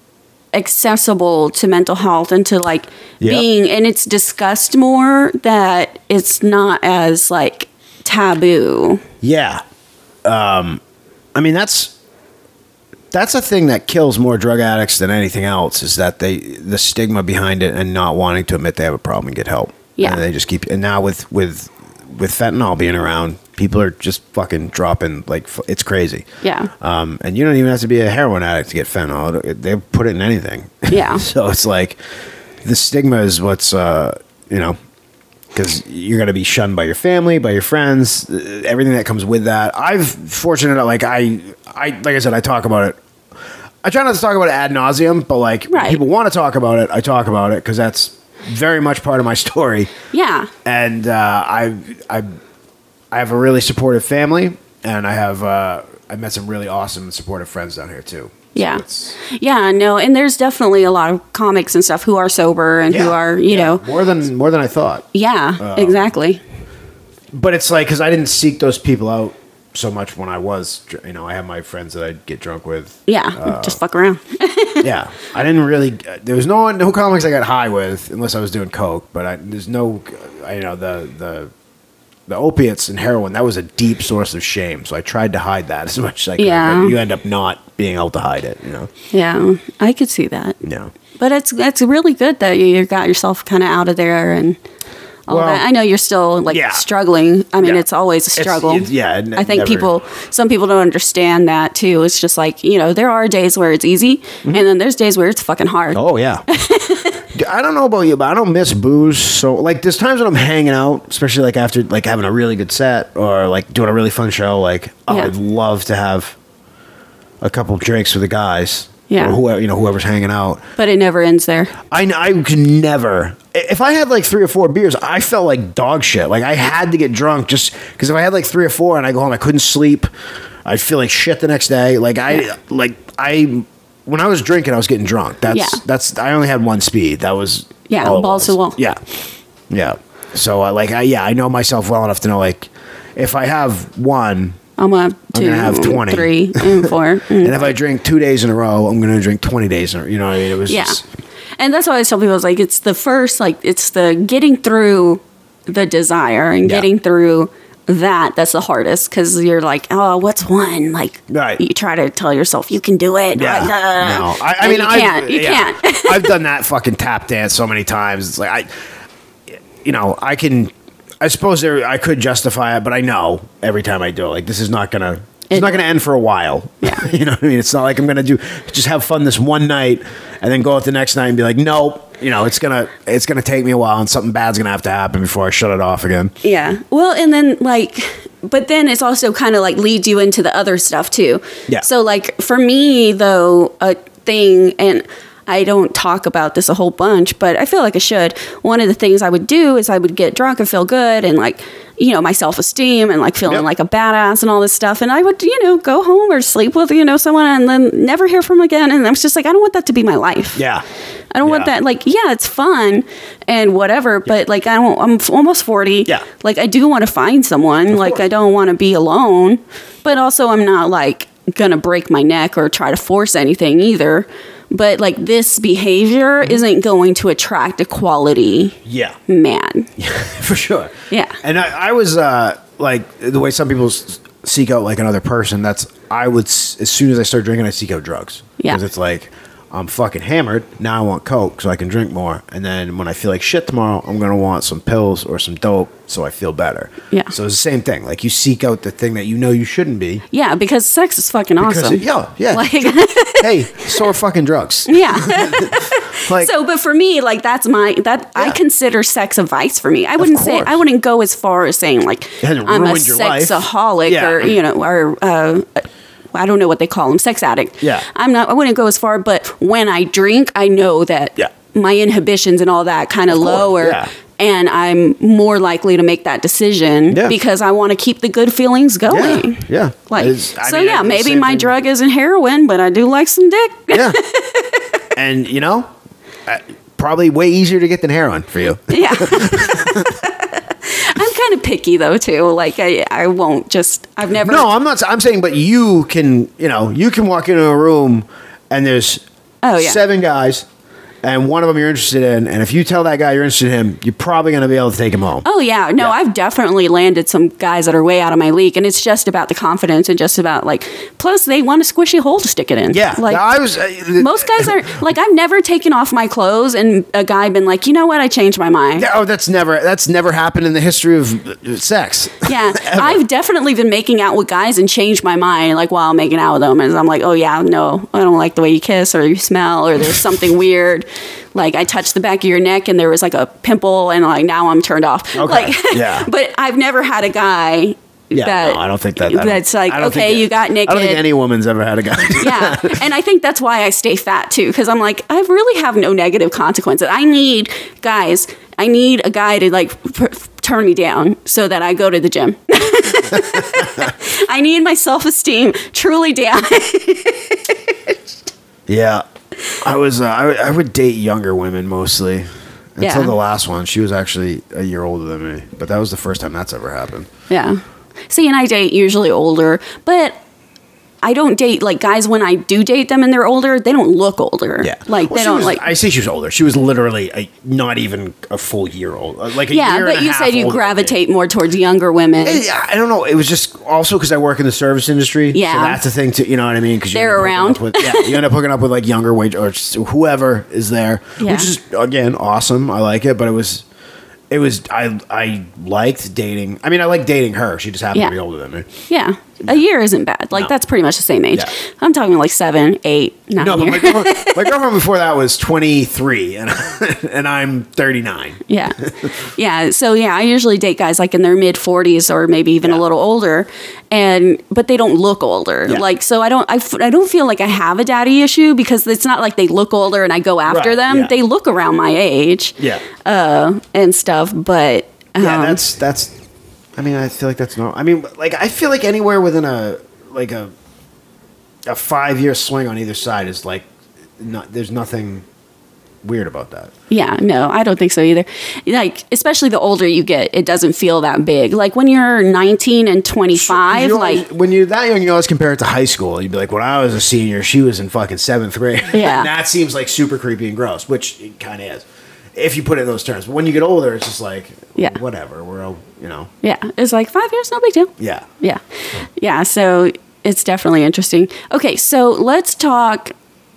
accessible to mental health and to like Yeah. being, and it's discussed more, that it's not as like taboo. Yeah. Um, I mean, that's that's a thing that kills more drug addicts than anything else is that they the stigma behind it and not wanting to admit they have a problem and get help. Yeah. And they just keep and now with with with fentanyl being around, people are just fucking dropping like f- it's crazy. Yeah. Um, and you don't even have to be a heroin addict to get fentanyl. It- They put it in anything. Yeah. So it's like the stigma is what's uh, you know, because you're going to be shunned by your family, by your friends, uh, everything that comes with that. I've fortunate, like I, I, like I said, I talk about it. I try not to talk about it ad nauseum, but like when Right. people want to talk about it, I talk about it because that's very much part of my story. Yeah. And uh, I, I, I have a really supportive family, and I have uh, I met some really awesome and supportive friends down here too. So Yeah. it's- Yeah, no, and there's definitely a lot of comics and stuff who are sober and who yeah, are, you yeah, know, more than more than I thought. yeah, exactly. But it's like because I didn't seek those people out so much when I was, dr- you know, I have my friends that I'd get drunk with. Yeah, Uh, just fuck around. Yeah, I didn't really. There was no no comics I got high with unless I was doing coke. But I, there's no, I, you know, the the the opiates and heroin. That was a deep source of shame. So I tried to hide that as much as I could. Yeah. But you end up not being able to hide it. You know. Yeah, I could see that. Yeah. But it's it's really good that you got yourself kind of out of there and all Well, that. I know you're still like yeah. struggling. I mean, Yeah. it's always a It's- struggle. it's- yeah, it ne- I think never- people, some people don't understand that too. It's just like, you know, there are days where it's easy, and then there's days where it's fucking hard. Oh yeah. I don't know about you, but I don't miss booze. So like, there's times when I'm hanging out, especially like after like having a really good set or like doing a really fun show. Like, oh, Yeah. I'd love to have a couple drinks with the guys. Yeah. Or whoever, you know, whoever's hanging out. But it never ends there. I, I could never. If I had like three or four beers, I felt like dog shit. Like I had to get drunk just because if I had like three or four and I go home, I couldn't sleep. I'd feel like shit the next day. Like I, Yeah. like I, when I was drinking, I was getting drunk. That's Yeah. that's. I only had one speed. That was Yeah, all it balls to was. the wall. Yeah, yeah. So uh, like I yeah, I know myself well enough to know like if I have one. I'm gonna have I'm two, gonna have twenty. three, and four. Mm. And if I drink two days in a row, I'm gonna drink twenty days in a row. You know what I mean? It was Yeah. just, And that's why I always tell people, it's like, it's the first, like, it's the getting through the desire and Yeah. getting through that that's the hardest, because you're like, oh, what's one? Like, Right. you try to tell yourself you can do it. Yeah. Uh, No. I, I and mean, you I've, can't. You yeah. can't. I've done that fucking tap dance so many times. It's like, I, you know, I can, I suppose there, I could justify it, but I know every time I do it, like, this is not going to, it's It- not going to end for a while. Yeah. You know what I mean? It's not like I'm going to do, just have fun this one night and then go out the next night and be like, nope. You know, it's gonna it's gonna take me a while, and something bad's gonna have to happen before I shut it off again. Yeah. Well, and then like, but then it's also kind of like leads you into the other stuff too. Yeah. So like for me though, uh, thing, and I don't talk about this a whole bunch, but I feel like I should. One of the things I would do is I would get drunk and feel good and like, you know, my self-esteem and like feeling Yep. like a badass and all this stuff. And I would, you know, go home or sleep with, you know, someone and then never hear from them again. And I was just like, I don't want that to be my life. Yeah. I don't want Yeah. that. Like, yeah, it's fun and whatever, but like, I don't, I'm f- almost forty. Yeah. Like, I do want to find someone. Of like, course. I don't want to be alone, but also I'm not like going to break my neck or try to force anything either. But like, this behavior Mm-hmm. isn't going to attract a quality Yeah. man. For sure. Yeah. And I, I was uh, like the way some people s- seek out like another person. That's I would s- as soon as I start drinking, I seek out drugs. Yeah. Because it's like I'm fucking hammered. Now I want coke so I can drink more. And then when I feel like shit tomorrow, I'm gonna want some pills or some dope so I feel better. Yeah. So it's the same thing. Like you seek out the thing that you know you shouldn't be. Yeah, because sex is fucking Because awesome. it- yeah, yeah. Like, Hey, so are fucking drugs. yeah. Like So, but for me, like that's my that I Yeah. consider sex a vice for me. I wouldn't say course. I wouldn't go as far as saying like hasn't I'm a ruined your life. sexaholic Yeah. or you know or uh, I don't know what they call them, sex addict. Yeah. I'm not. I wouldn't go as far, but when I drink, I know that Yeah. my inhibitions and all that kind of course, lower. yeah. And I'm more likely to make that decision Yeah. because I want to keep the good feelings yeah, going. yeah. Like, It's- I so mean, yeah, it's the maybe same my thing. drug isn't heroin, but I do like some dick. Yeah. And you know, uh, probably way easier to get than heroin for you. Yeah. I'm kind of picky though too. Like I, I won't just. I've never. No, I'm not. I'm saying, but you can, you know, you can walk into a room and there's Oh, yeah. seven guys, and one of them you're interested in, and if you tell that guy you're interested in him, you're probably going to be able to take him home. Oh yeah, no, Yeah. I've definitely landed some guys that are way out of my league, and it's just about the confidence and just about like. Plus, they want a squishy hole to stick it in. Yeah, like I was. Uh, most guys are like. I've never taken off my clothes and a guy been like, you know what, I changed my mind. Oh, that's never. That's never happened in the history of uh, sex. Yeah, Ever. I've definitely been making out with guys and changed my mind, like while I'm making out with them, and I'm like, oh yeah, no, I don't like the way you kiss or you smell or there's something weird. Like I touched the back of your neck and there was like a pimple, and like now I'm turned off. Okay, Like, yeah. But I've never had a guy. Yeah, that, no, I don't think that. I don't- That's like, I don't okay, think- you got naked. I don't think any woman's ever had a guy. Yeah, and I think that's why I stay fat too, because I'm like, I really have no negative consequences. I need guys. I need a guy to like p- turn me down so that I go to the gym. I need my self-esteem truly down. Yeah, I was. Uh, I, would- I would date younger women mostly. Until Yeah. the last one, she was actually a year older than me, but that was the first time that's ever happened. Yeah. See, and I date usually older, but I don't date like guys when I do date them and they're older, they don't look older. Yeah, Like Well, they she don't was- like I say she was older. She was literally a, not even a full year old. Uh, Like a yeah, year but and a you half said you older than me. gravitate more towards younger women. Eh, I don't know. It was just also because I work in the service industry. Yeah. so that's the thing too. You know what I mean? Because They're around. With, yeah, you end up hooking up with like younger wage or just whoever is there, Yeah. which is again awesome. I like it, but it was. It was I I liked dating. I mean, I like dating her. She just happened Yeah. to be older than me. Yeah. A year isn't bad. Like No. that's pretty much the same age. Yeah. I'm talking like seven, eight, nine No, but my years. girlfriend, my girlfriend before that was twenty-three, and and I'm thirty-nine. Yeah. Yeah. So yeah, I usually date guys like in their mid forties or maybe even Yeah. a little older, and but they don't look older. Yeah. Like so, I don't. I, f- I don't feel like I have a daddy issue because it's not like they look older and I go after Right, them. yeah. They look around my age. Yeah, Uh, and stuff, but um, yeah. That's that's. I mean, I feel like that's no. I mean, like I feel like anywhere within a like a a five year swing on either side is like not. There's nothing weird about that. yeah, no, I don't think so either. Like, especially the older you get, it doesn't feel that big. Like when you're nineteen and twenty-five, You always- like when you're that young, you always compare it to high school. You'd be like, when I was a senior, she was in fucking seventh grade. Yeah. And that seems like super creepy and gross, which it kind of is, if you put it in those terms. But when you get older, it's just like, Yeah. whatever. We're all, you know, yeah, it's like five years, no big deal. yeah. Yeah. Yeah. So it's definitely interesting. Okay. So let's talk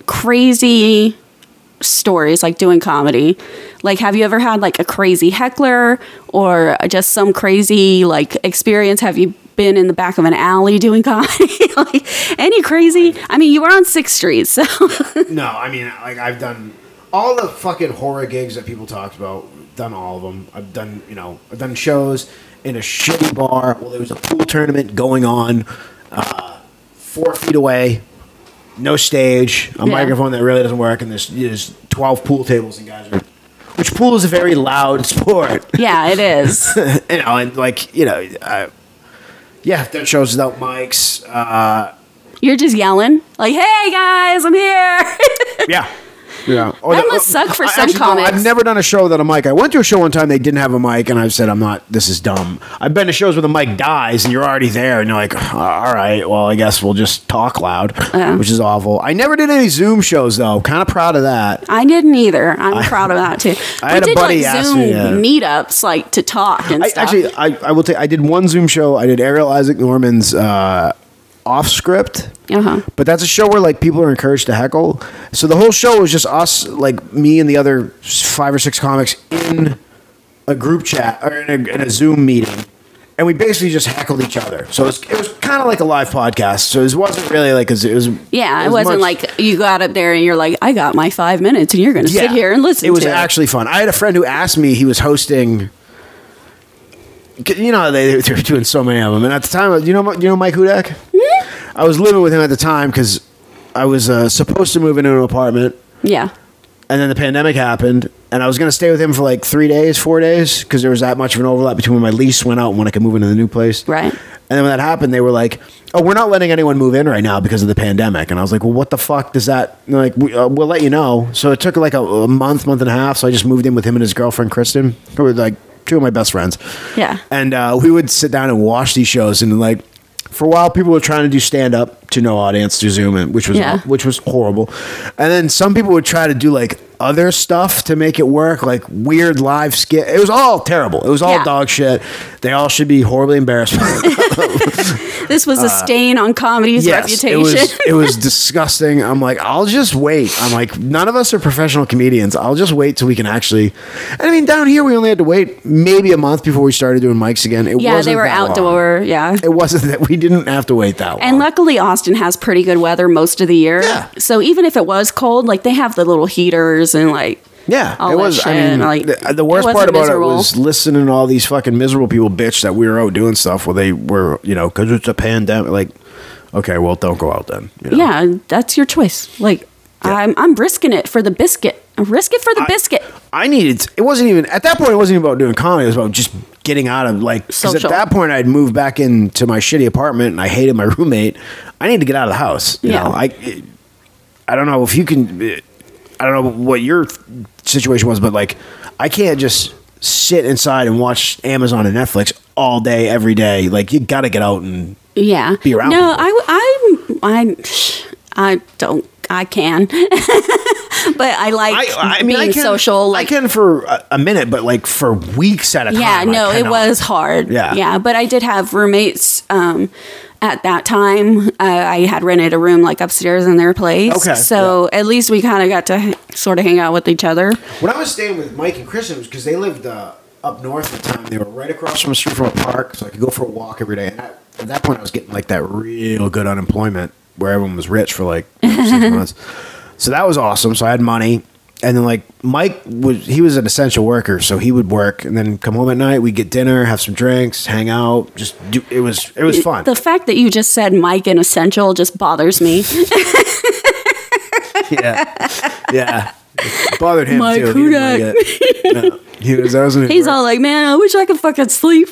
crazy stories like doing comedy. Like, have you ever had like a crazy heckler or just some crazy like experience? Have you been in the back of an alley doing comedy? Like any crazy? I mean, you were on Sixth Street. So No, I mean, like I've done all the fucking horror gigs that people talked about. Done all of them. I've done, you know, I've done shows in a shitty bar. Well, there was a pool tournament going on, uh, four feet away. no stage, a Yeah. microphone that really doesn't work, and there's, there's twelve pool tables and guys are. Which pool is a very loud sport. Yeah, it is. You know, and like you know, uh, yeah, that shows without mics. Uh, You're just yelling like, "Hey guys, I'm here." yeah. Yeah. Or That must suck for I- some actually, no, comics. I've never done a show without a mic. I went to a show one time, they didn't have a mic, and I said, I'm not, this is dumb. I've been to shows where the mic dies, and you're already there, and you're like, all right, well, I guess we'll just talk loud, Yeah. which is awful. I never did any Zoom shows, though. Kind of proud of that. I didn't either. I'm proud of that too. I had we a did buddy like ask Zoom me, uh, meetups, like to talk and I, stuff. actually, I, I will tell you, I did one Zoom show. I did Ariel Isaac Norman's uh, off script. uh-huh. But that's a show where like people are encouraged to heckle. So the whole show was just us, like me and the other five or six comics in a group chat or in a, in a Zoom meeting, and we basically just heckled each other. So it was, it was kind of like a live podcast. So it wasn't really like a, it was. Yeah, it, was wasn't much- like you got up there and you're like, I got my five minutes and you're going to sit here and listen It was to actually fun. I had a friend who asked me. He was hosting. You know they they were doing so many of them, and at the time, you know you know Mike Hudak. I was living with him at the time because I was uh, supposed to move into an apartment, Yeah. and then the pandemic happened, and I was going to stay with him for like three days, four days, because there was that much of an overlap between when my lease went out and when I could move into the new place. Right. And then when that happened, they were like, "Oh, we're not letting anyone move in right now because of the pandemic." And I was like, "Well, what the fuck does that?" And they're like, we, uh, "We'll let you know." So it took like a, a month, month and a half. So I just moved in with him and his girlfriend Kristen, who were like two of my best friends. Yeah. And uh, we would sit down and watch these shows, and like for a while, people were trying to do stand up to no audience through Zoom, and which was Yeah. which was horrible. And then some people would try to do like other stuff to make it work, like weird live skit. It was all terrible. It was all Yeah. dog shit. They all should be horribly embarrassed. This was a stain on comedy's reputation. It was, it was disgusting. I'm like, I'll just wait. I'm like, none of us are professional comedians. I'll just wait till we can actually. And I mean, down here, we only had to wait maybe a month before we started doing mics again. It yeah, wasn't they were that long. outdoor. Yeah. It wasn't that we didn't have to wait that long. And luckily, Austin has pretty good weather most of the year. Yeah. So even if it was cold, like they have the little heaters and like. Yeah, all it that was. shit, I mean, like, the, the worst it part wasn't about miserable. it was listening to all these fucking miserable people bitch that we were out doing stuff where they were, you know, because it's a pandemic. Like, okay, well, don't go out then. You know? Yeah, that's your choice. Like, Yeah. I'm I'm risking it for the biscuit. I risk it for the I- biscuit. I needed. It wasn't even at that point. It wasn't even about doing comedy. It was about just getting out of like. Because at Social. that point, I'd moved back into my shitty apartment and I hated my roommate. I needed to get out of the house. You Yeah. know, I. I don't know if you can. I don't know what your situation was, but like, I can't just sit inside and watch Amazon and Netflix all day, every day. Like, you got to get out and. Yeah. Be around No, people. I I I I don't. I can, but I like I, I mean, being I can, social. Like, I can for a, a minute, but like for weeks at a time. yeah, I no, it cannot. was hard. Yeah. yeah, but I did have roommates. Um, at that time, uh, I had rented a room like upstairs in their place. Okay, so at least we kind of got to h- sort of hang out with each other. When I was staying with Mike and Kristen, it was because they lived uh, up north at the time. They were right across from the street from a park, so I could go for a walk every day. And at, at that point, I was getting like that real good unemployment where everyone was rich for like you know, six months. So that was awesome. So I had money. And then like Mike was, he was an essential worker, so he would work and then come home at night. We'd get dinner, have some drinks, hang out. Just do, it was it was fun. The fact that you just said Mike and Essential just bothers me. yeah, yeah, it bothered him Mike too. He didn't like it. No, he was. That wasn't. He's all like, "Man, I wish I could fucking sleep."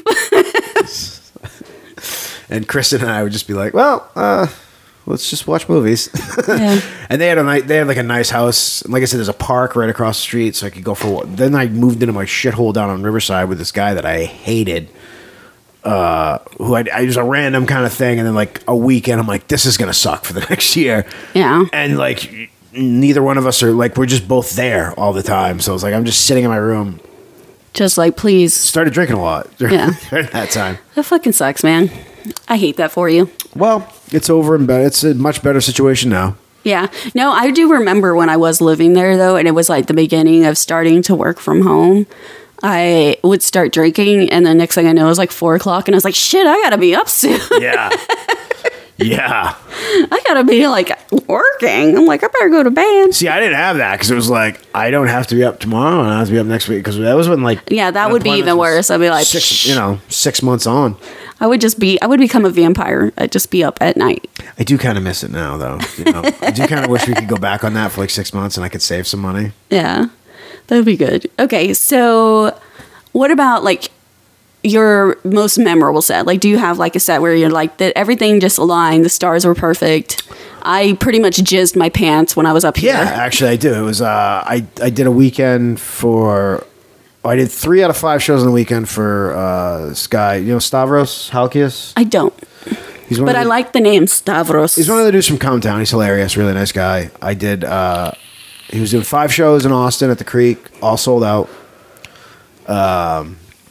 And Kristen and I would just be like, "Well, uh, let's just watch movies." Yeah. And they had a nice, they had like a nice house. And like I said, there's a park right across the street, so I could go for a walk. Then I moved into my shithole down on Riverside with this guy that I hated. Uh, who I, I was a random kind of thing, and then like a weekend, I'm like, this is gonna suck for the next year. Yeah. And like, neither one of us are like, we're just both there all the time. So it's like I'm just sitting in my room. Just like, please. Started drinking a lot during, Yeah. during that time. That fucking sucks, man. I hate that for you. Well, it's over and better. It's a much better situation now. Yeah. No, I do remember when I was living there, though, and it was like the beginning of starting to work from home. I would start drinking, and the next thing I know, it was like four o'clock, and I was like, shit, I gotta be up soon. Yeah. Yeah. I gotta be like working. I'm like, I better go to bed. See, I didn't have that because it was like I don't have to be up tomorrow and I have to be up next week because that was when like Yeah, that would be even unemployment was worse. I'd be like, six, you know, six months on. I would just be, I would become a vampire. I'd just be up at night. I do kind of miss it now, though. You know, I do kind of wish we could go back on that for like six months and I could save some money. Yeah, that would be good. Okay, so what about like your most memorable set? Like, do you have like a set where you're like that everything just aligned, the stars were perfect? I pretty much jizzed my pants when I was up here. Yeah, actually, I do. It was uh, I I did a weekend for. I did three out of five shows on the weekend for uh, this guy. You know Stavros Halkias? I don't. He's one But of I the, like the name Stavros. He's one of the dudes from Comtown. He's hilarious, really nice guy. I did. Uh, he was doing five shows in Austin at the Creek, all sold out. Um,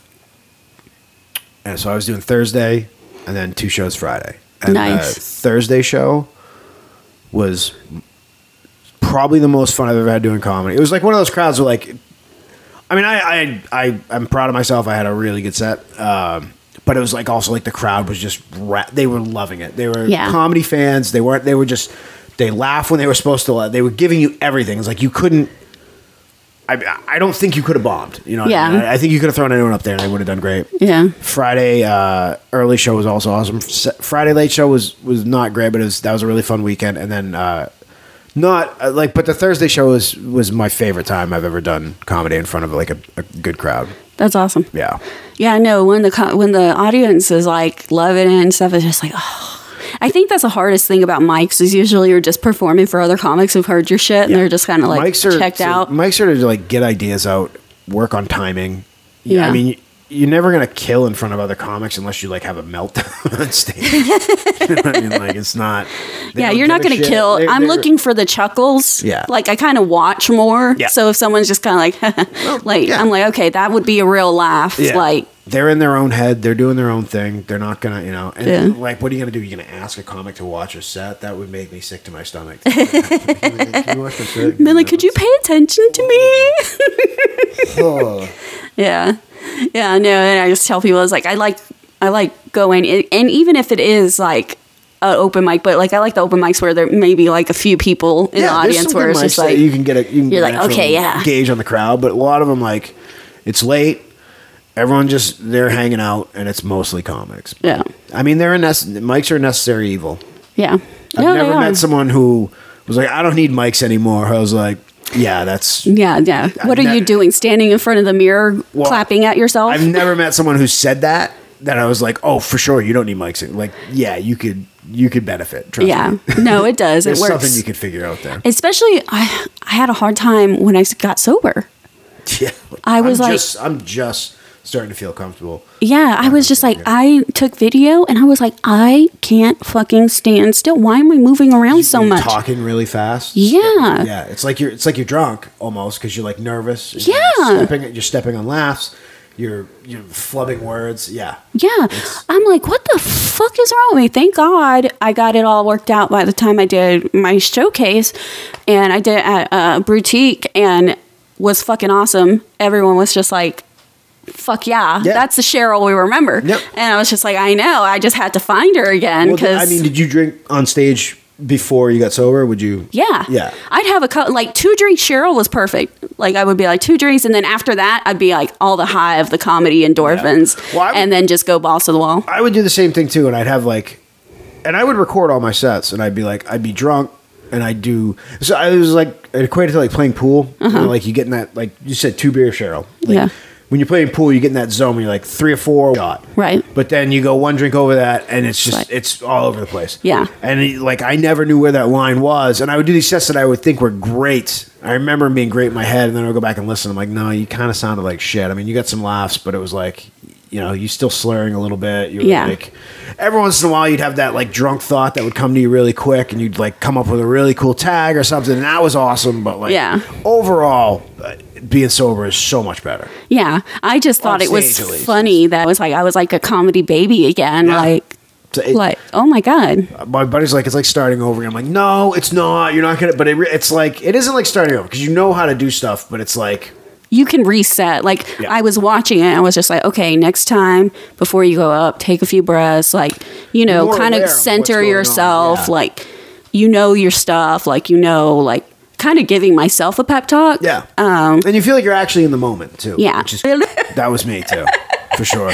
and so I was doing Thursday, and then two shows Friday. And Nice. The Thursday show was probably the most fun I've ever had doing comedy. It was like one of those crowds where like. I mean, I, I, I, I'm proud of myself. I had a really good set. Um, but it was like also like the crowd was just, ra- they were loving it. They were Yeah. comedy fans. They weren't, they were just, they laughed when they were supposed to laugh. They were giving you everything. It's like you couldn't, I, I don't think you could have bombed. You know, Yeah. I, I think you could have thrown anyone up there and they would have done great. Yeah. Friday uh, early show was also awesome. S- Friday late show was, was not great, but it was, that was a really fun weekend. And then, uh, Not uh, like, but the Thursday show was was my favorite time I've ever done comedy in front of like a, a good crowd. That's awesome. Yeah, Yeah, no, when the co- when the audience is like loving it and stuff, it's just like, oh. I think that's the hardest thing about mics is usually you're just performing for other comics who've heard your shit and Yeah. they're just kind of like mics are checked so, out. Mics are to like get ideas out, work on timing. Yeah. I mean, you're never gonna kill in front of other comics unless you like have a meltdown on stage. You know what I mean? Like it's not. they Yeah, don't you're not give a going to shit. kill. They're- I'm they're- looking for the chuckles. Yeah. Like, I kind of watch more. Yeah. So if someone's just kind of like, like, yeah. I'm like, okay, that would be a real laugh. Yeah. Like, they're in their own head. They're doing their own thing. They're not gonna, you know. And Yeah. like, what are you gonna do? You're gonna ask a comic to watch a set? That would make me sick to my stomach. Can you watch my set? Billy, could you pay attention to me? Oh. Yeah. Yeah, no, and I just tell people, it's like, I like, I like going, and even if it is like an open mic, but like, I like the open mics where there may be like a few people in the there's audience some where good it's mics just that like, you can get a you can you're get like, an okay, actual yeah. gauge on the crowd, but a lot of them like it's late. Everyone just they're hanging out, and it's mostly comics. yeah, I mean, they're a nec- mics are a necessary evil. yeah. I've No, they never are. met someone who was like, I don't need mics anymore. I was like, yeah, that's. Yeah, yeah. What are ne- you doing? Standing in front of the mirror, Well, clapping at yourself? I've never met someone who said that. That I was like, oh, for sure, you don't need mics. Like, yeah, you could, you could benefit. Trust yeah. me. No, it does. It There's works. something you could figure out there. Especially, I I had a hard time when I got sober. Yeah, I was I'm like- just, I'm just starting to feel comfortable. Yeah, I was just like, I took video and I was like, I can't fucking stand still. Why am I moving around so You're much? talking really fast. Yeah. yeah. It's like you're, it's like you're drunk almost because you're like nervous. and Yeah. you're stepping, you're stepping on laughs. You're, you're flubbing words. Yeah, Yeah. I'm like, what the fuck is wrong with me? Thank God I got it all worked out by the time I did my showcase. And I did it at uh, Boutique and was fucking awesome. Everyone was just like, fuck yeah, Yeah. that's the Cheryl we remember. Yep. And I was just like, I know. I just had to find her again. Well, Because I mean, did you drink on stage before you got sober? Would you? yeah. Yeah. I'd have a couple, like two drinks Cheryl was perfect. Like I would be like two drinks. And then after that, I'd be like all the high of the comedy endorphins. Yeah. Well, I would- and then just go balls to the wall. I would do the same thing too, and I'd have like, and I would record all my sets, and I'd be like, I'd be drunk, and I'd do. So I was like, it equated to like playing pool. You know, like you get in that, like you said, two beer, Cheryl. Like, Yeah. When you're playing pool, you get in that zone where you're like three or four shot. Right. But then you go one drink over that, and it's just Right. it's all over the place. Yeah. And it, like I never knew where that line was, and I would do these sets that I would think were great. I remember them being great in my head, and then I would go back and listen. I'm like, no, you kind of sounded like shit. I mean, you got some laughs, but it was like, you know, you still slurring a little bit. You were Yeah. like, every once in a while, you'd have that like drunk thought that would come to you really quick, and you'd like come up with a really cool tag or something, and that was awesome. But like, Yeah. overall, uh, being sober is so much better. Yeah, I just thought On it was stage, at least. funny that it was like I was like a comedy baby again. Yeah. Like, So it- like oh my god, my buddy's like, it's like starting over again. I'm like, no, it's not. You're not gonna. But it, re- it's like it isn't like starting over because you know how to do stuff. But it's like you can reset. Like Yeah. I was watching it, I was just like, okay, next time before you go up, take a few breaths, like, you know, More kind aware of of what's center going on, yourself, yeah. like, you know, your stuff, like, you know, like kind of giving myself a pep talk. Yeah. Um, and you feel like you're actually in the moment too. Yeah. Which is, that was me too, for sure.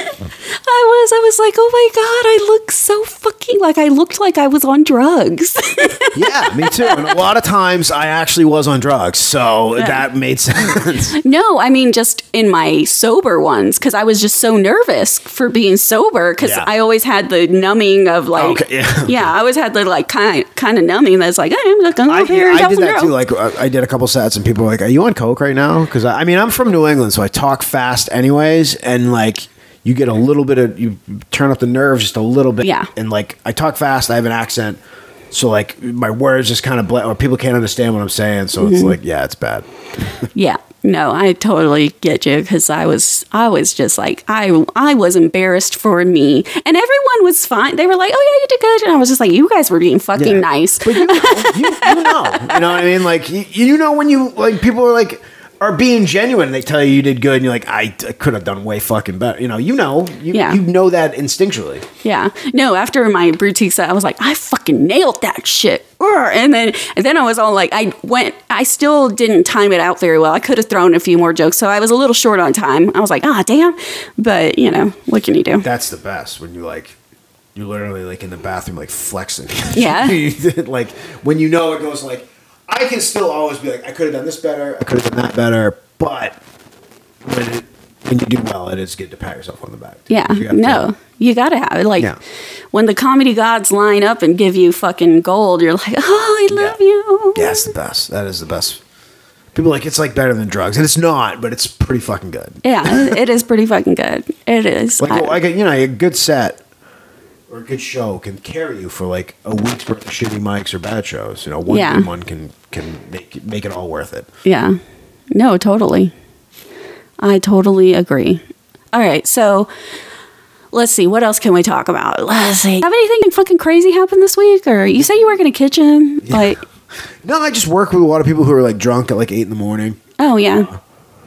I was, I was like, oh my God, I look so fucking, like I looked like I was on drugs. Yeah, me too. And a lot of times I actually was on drugs, so that made sense. No, I mean, just in my sober ones, because I was just so nervous for being sober, because Yeah. I always had the numbing of like, Okay, yeah. yeah, I always had the like kind kind of numbing that's like, hey, I'm not gonna go I, over here and I have did some that too. drugs. Like uh, I did a couple sets, and people were like, "Are you on coke right now?" Because I, I mean, I'm from New England, so I talk fast, anyways, and like you get a little bit of you turn up the nerves just a little bit. Yeah. And like I talk fast, I have an accent, so like my words just kind of blend, or people can't understand what I'm saying. So Mm-hmm. it's like, yeah, it's bad. Yeah, no, I totally get you, because I was, I was just like, I, I was embarrassed for me, and everyone was fine. They were like, oh yeah, you did good, and I was just like, you guys were being fucking Yeah. nice. But you know, you, you know, you know what I mean? Like, you, you know, when you, like, people are like, are being genuine, they tell you you did good, and you're like, I, I could have done way fucking better. You know, you know, you, Yeah. you know that instinctually. Yeah. No, after my boutique set, I was like, I fucking nailed that shit. Urgh. And then and then I was all like, I went, I still didn't time it out very well. I could have thrown a few more jokes, so I was a little short on time. I was like, ah, damn. But, you know, what can you do? That's the best when you like, you're literally like in the bathroom, like flexing. Yeah. Like when you know it goes like, I can still always be like, I could have done this better, I could have done that better, but when it, when you do well, it is good to pat yourself on the back. Yeah. You have No, to- you got to have it. Like, Yeah. when the comedy gods line up and give you fucking gold, you're like, oh, I love Yeah. you. Yeah, it's the best. That is the best. People are like, it's like better than drugs, and it's not, but it's pretty fucking good. Yeah, it is pretty fucking good. It is. Like, I- like a, you know, a good set or a good show can carry you for like a week's worth of shitty mics or bad shows. You know, one Yeah. good one can can make it, make it all worth it. Yeah. No, totally. I totally agree. All right, so let's see. What else can we talk about? Let's see. Have anything fucking crazy happen this week? Or you say you work in a kitchen? Like, No, I just work with a lot of people who are like drunk at like eight in the morning. oh yeah,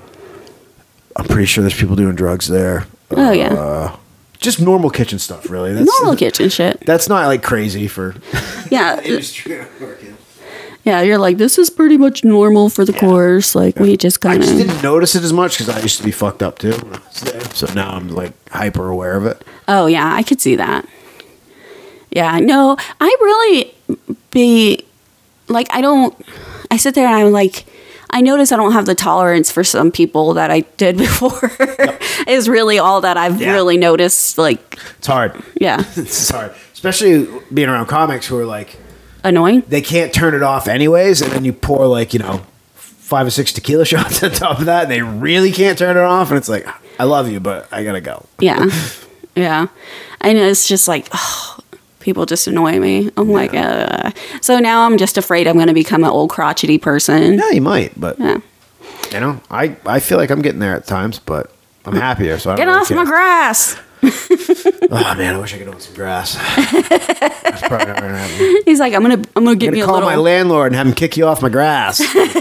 I'm pretty sure there's people doing drugs there. oh yeah, Uh, just normal kitchen stuff, really. That's, normal kitchen shit. That's not like crazy for Yeah, industry I work in. yeah. You're like, this is pretty much normal for the course. Like, we just I kind just of. didn't notice it as much because I used to be fucked up too when I was there. So now I'm like hyper aware of it. Oh yeah, I could see that. Yeah, no, I really be like, I don't. I sit there and I'm like, I notice I don't have the tolerance for some people that I did before. Is really all that I've Yeah. really noticed. Like, It's hard. yeah, It's hard, especially being around comics who are like annoying. they can't turn it off anyways, and then you pour like you know five or six tequila shots on top of that, and they really can't turn it off, and it's like, I love you, but I gotta go. Yeah, yeah. And it's just like, oh, people just annoy me. I'm like, uh. So now I'm just afraid I'm going to become an old crotchety person. Yeah, you might, but Yeah. you know, I I feel like I'm getting there at times, but I'm happier. So I don't Get really off care. my grass. Oh man, I wish I could own some grass. That's probably not gonna happen. He's like, I'm gonna, I'm gonna I'm get gonna me a call little. my landlord and have him kick you off my grass.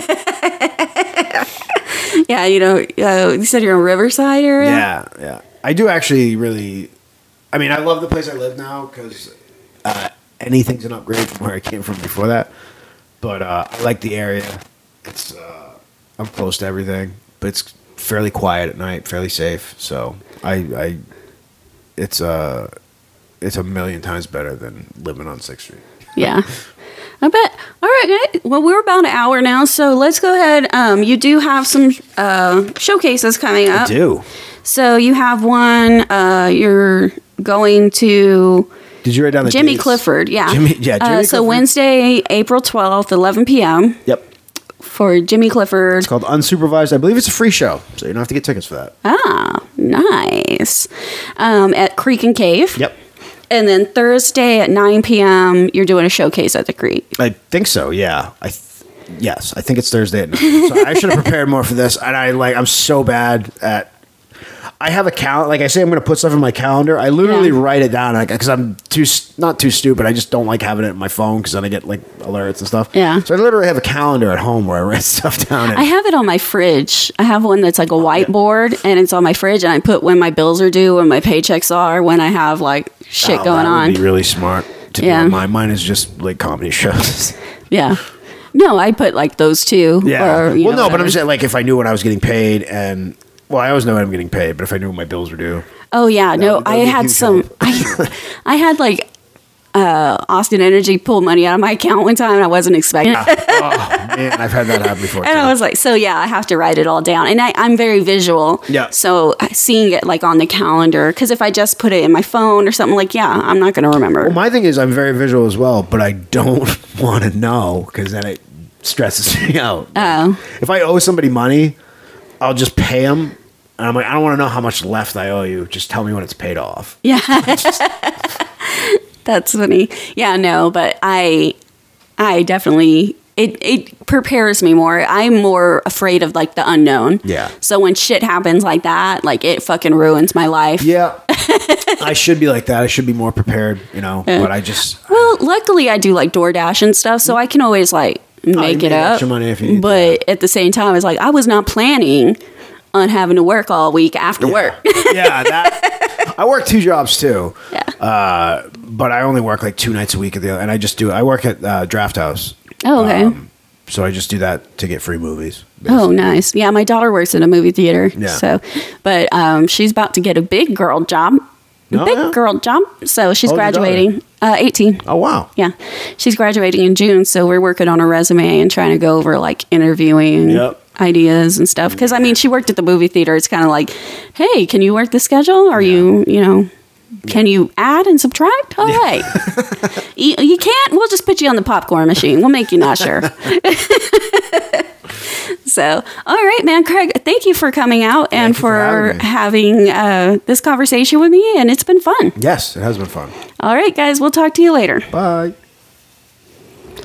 Yeah, you know, uh, you said you're in Riverside area. Yeah, yeah. I do actually really. I mean, I love the place I live now because uh, anything's an upgrade from where I came from before that. But uh, I like the area. It's uh, I'm close to everything, but it's fairly quiet at night, fairly safe. So I, I it's uh, it's a million times better than living on Sixth Street. Yeah. I bet. All right, guys. Well, we're about an hour now, so let's go ahead. Um, you do have some uh, showcases coming up. I do. So you have one. Uh, you're going to Did you write down the Jimmy dates? Clifford. Yeah. Jimmy, yeah. Jimmy uh, so Clifford. Wednesday, April twelfth, eleven p.m. Yep. for Jimmy Clifford. It's called Unsupervised. I believe it's a free show, so you don't have to get tickets for that. Ah, nice. Um, at Creek and Cave. Yep. And then Thursday at nine p.m., you're doing a showcase at the Creek. I think so. Yeah. I th- yes, I think it's Thursday at night. So I should have prepared more for this, and I like I'm so bad at. I have a cal. Like I say, I'm going to put stuff in my calendar. I literally Yeah. write it down because I'm too s- not too stupid. I just don't like having it in my phone because then I get like alerts and stuff. Yeah. So I literally have a calendar at home where I write stuff down. In. I have it on my fridge. I have one that's like a whiteboard, and it's on my fridge, and I put when my bills are due, when my paychecks are, when I have like shit Oh, going that on. would be really smart. To Yeah. do on mine. Mine is just like comedy shows. Yeah. No, I put like those two. Yeah. Or, you well, know, no, but I'm whatever. just saying, like, if I knew when I was getting paid, and well, I always know when I'm getting paid, but if I knew when my bills were due, Oh yeah, no, would- that I would be a had huge some. help. I, I had like uh, Austin Energy pull money out of my account one time, and I wasn't expecting it. oh man, I've had that happen before. And too. I was like, so yeah, I have to write it all down. And I, I'm very visual. Yeah. So seeing it like on the calendar, because if I just put it in my phone or something, like, yeah, I'm not going to remember. Well, my thing is, I'm very visual as well, but I don't want to know because then it stresses me out. Oh. If I owe somebody money, I'll just pay them. And I'm like, I don't want to know how much left I owe you. Just tell me when it's paid off. Yeah. That's funny. Yeah, no, but I, I definitely, it, it prepares me more. I'm more afraid of like the unknown. Yeah. So when shit happens like that, like it fucking ruins my life. Yeah. I should be like that. I should be more prepared, you know, but I just. Well, luckily I do like DoorDash and stuff, so I can always like make you it make up. extra money if you need but at the same time, it's like I was not planning on having to work all week after work. yeah, that. I work two jobs too. Yeah. Uh, but I only work like two nights a week at the other, and I just do. I work at uh, Draft House. Oh, okay. Um, so I just do that to get free movies. Oh, nice. Yeah, my daughter works in a movie theater. Yeah. So, but um, she's about to get a big girl job. Oh, big yeah? girl job. So she's How old is your graduating. Uh, eighteen. Oh wow. Yeah. She's graduating in June. So we're working on her resume and trying to go over like interviewing Yep. ideas and stuff. Because I mean, she worked at the movie theater. It's kind of like, hey, can you work the schedule? Are you, you know, can you add and subtract? All right. you, you can't? We'll just put you on the popcorn machine. We'll make you not sure. So, all right, man, Craig, thank you for coming out and you for for, having me. having uh, this conversation with me. And it's been fun. Yes, it has been fun. All right, guys, we'll talk to you later. Bye.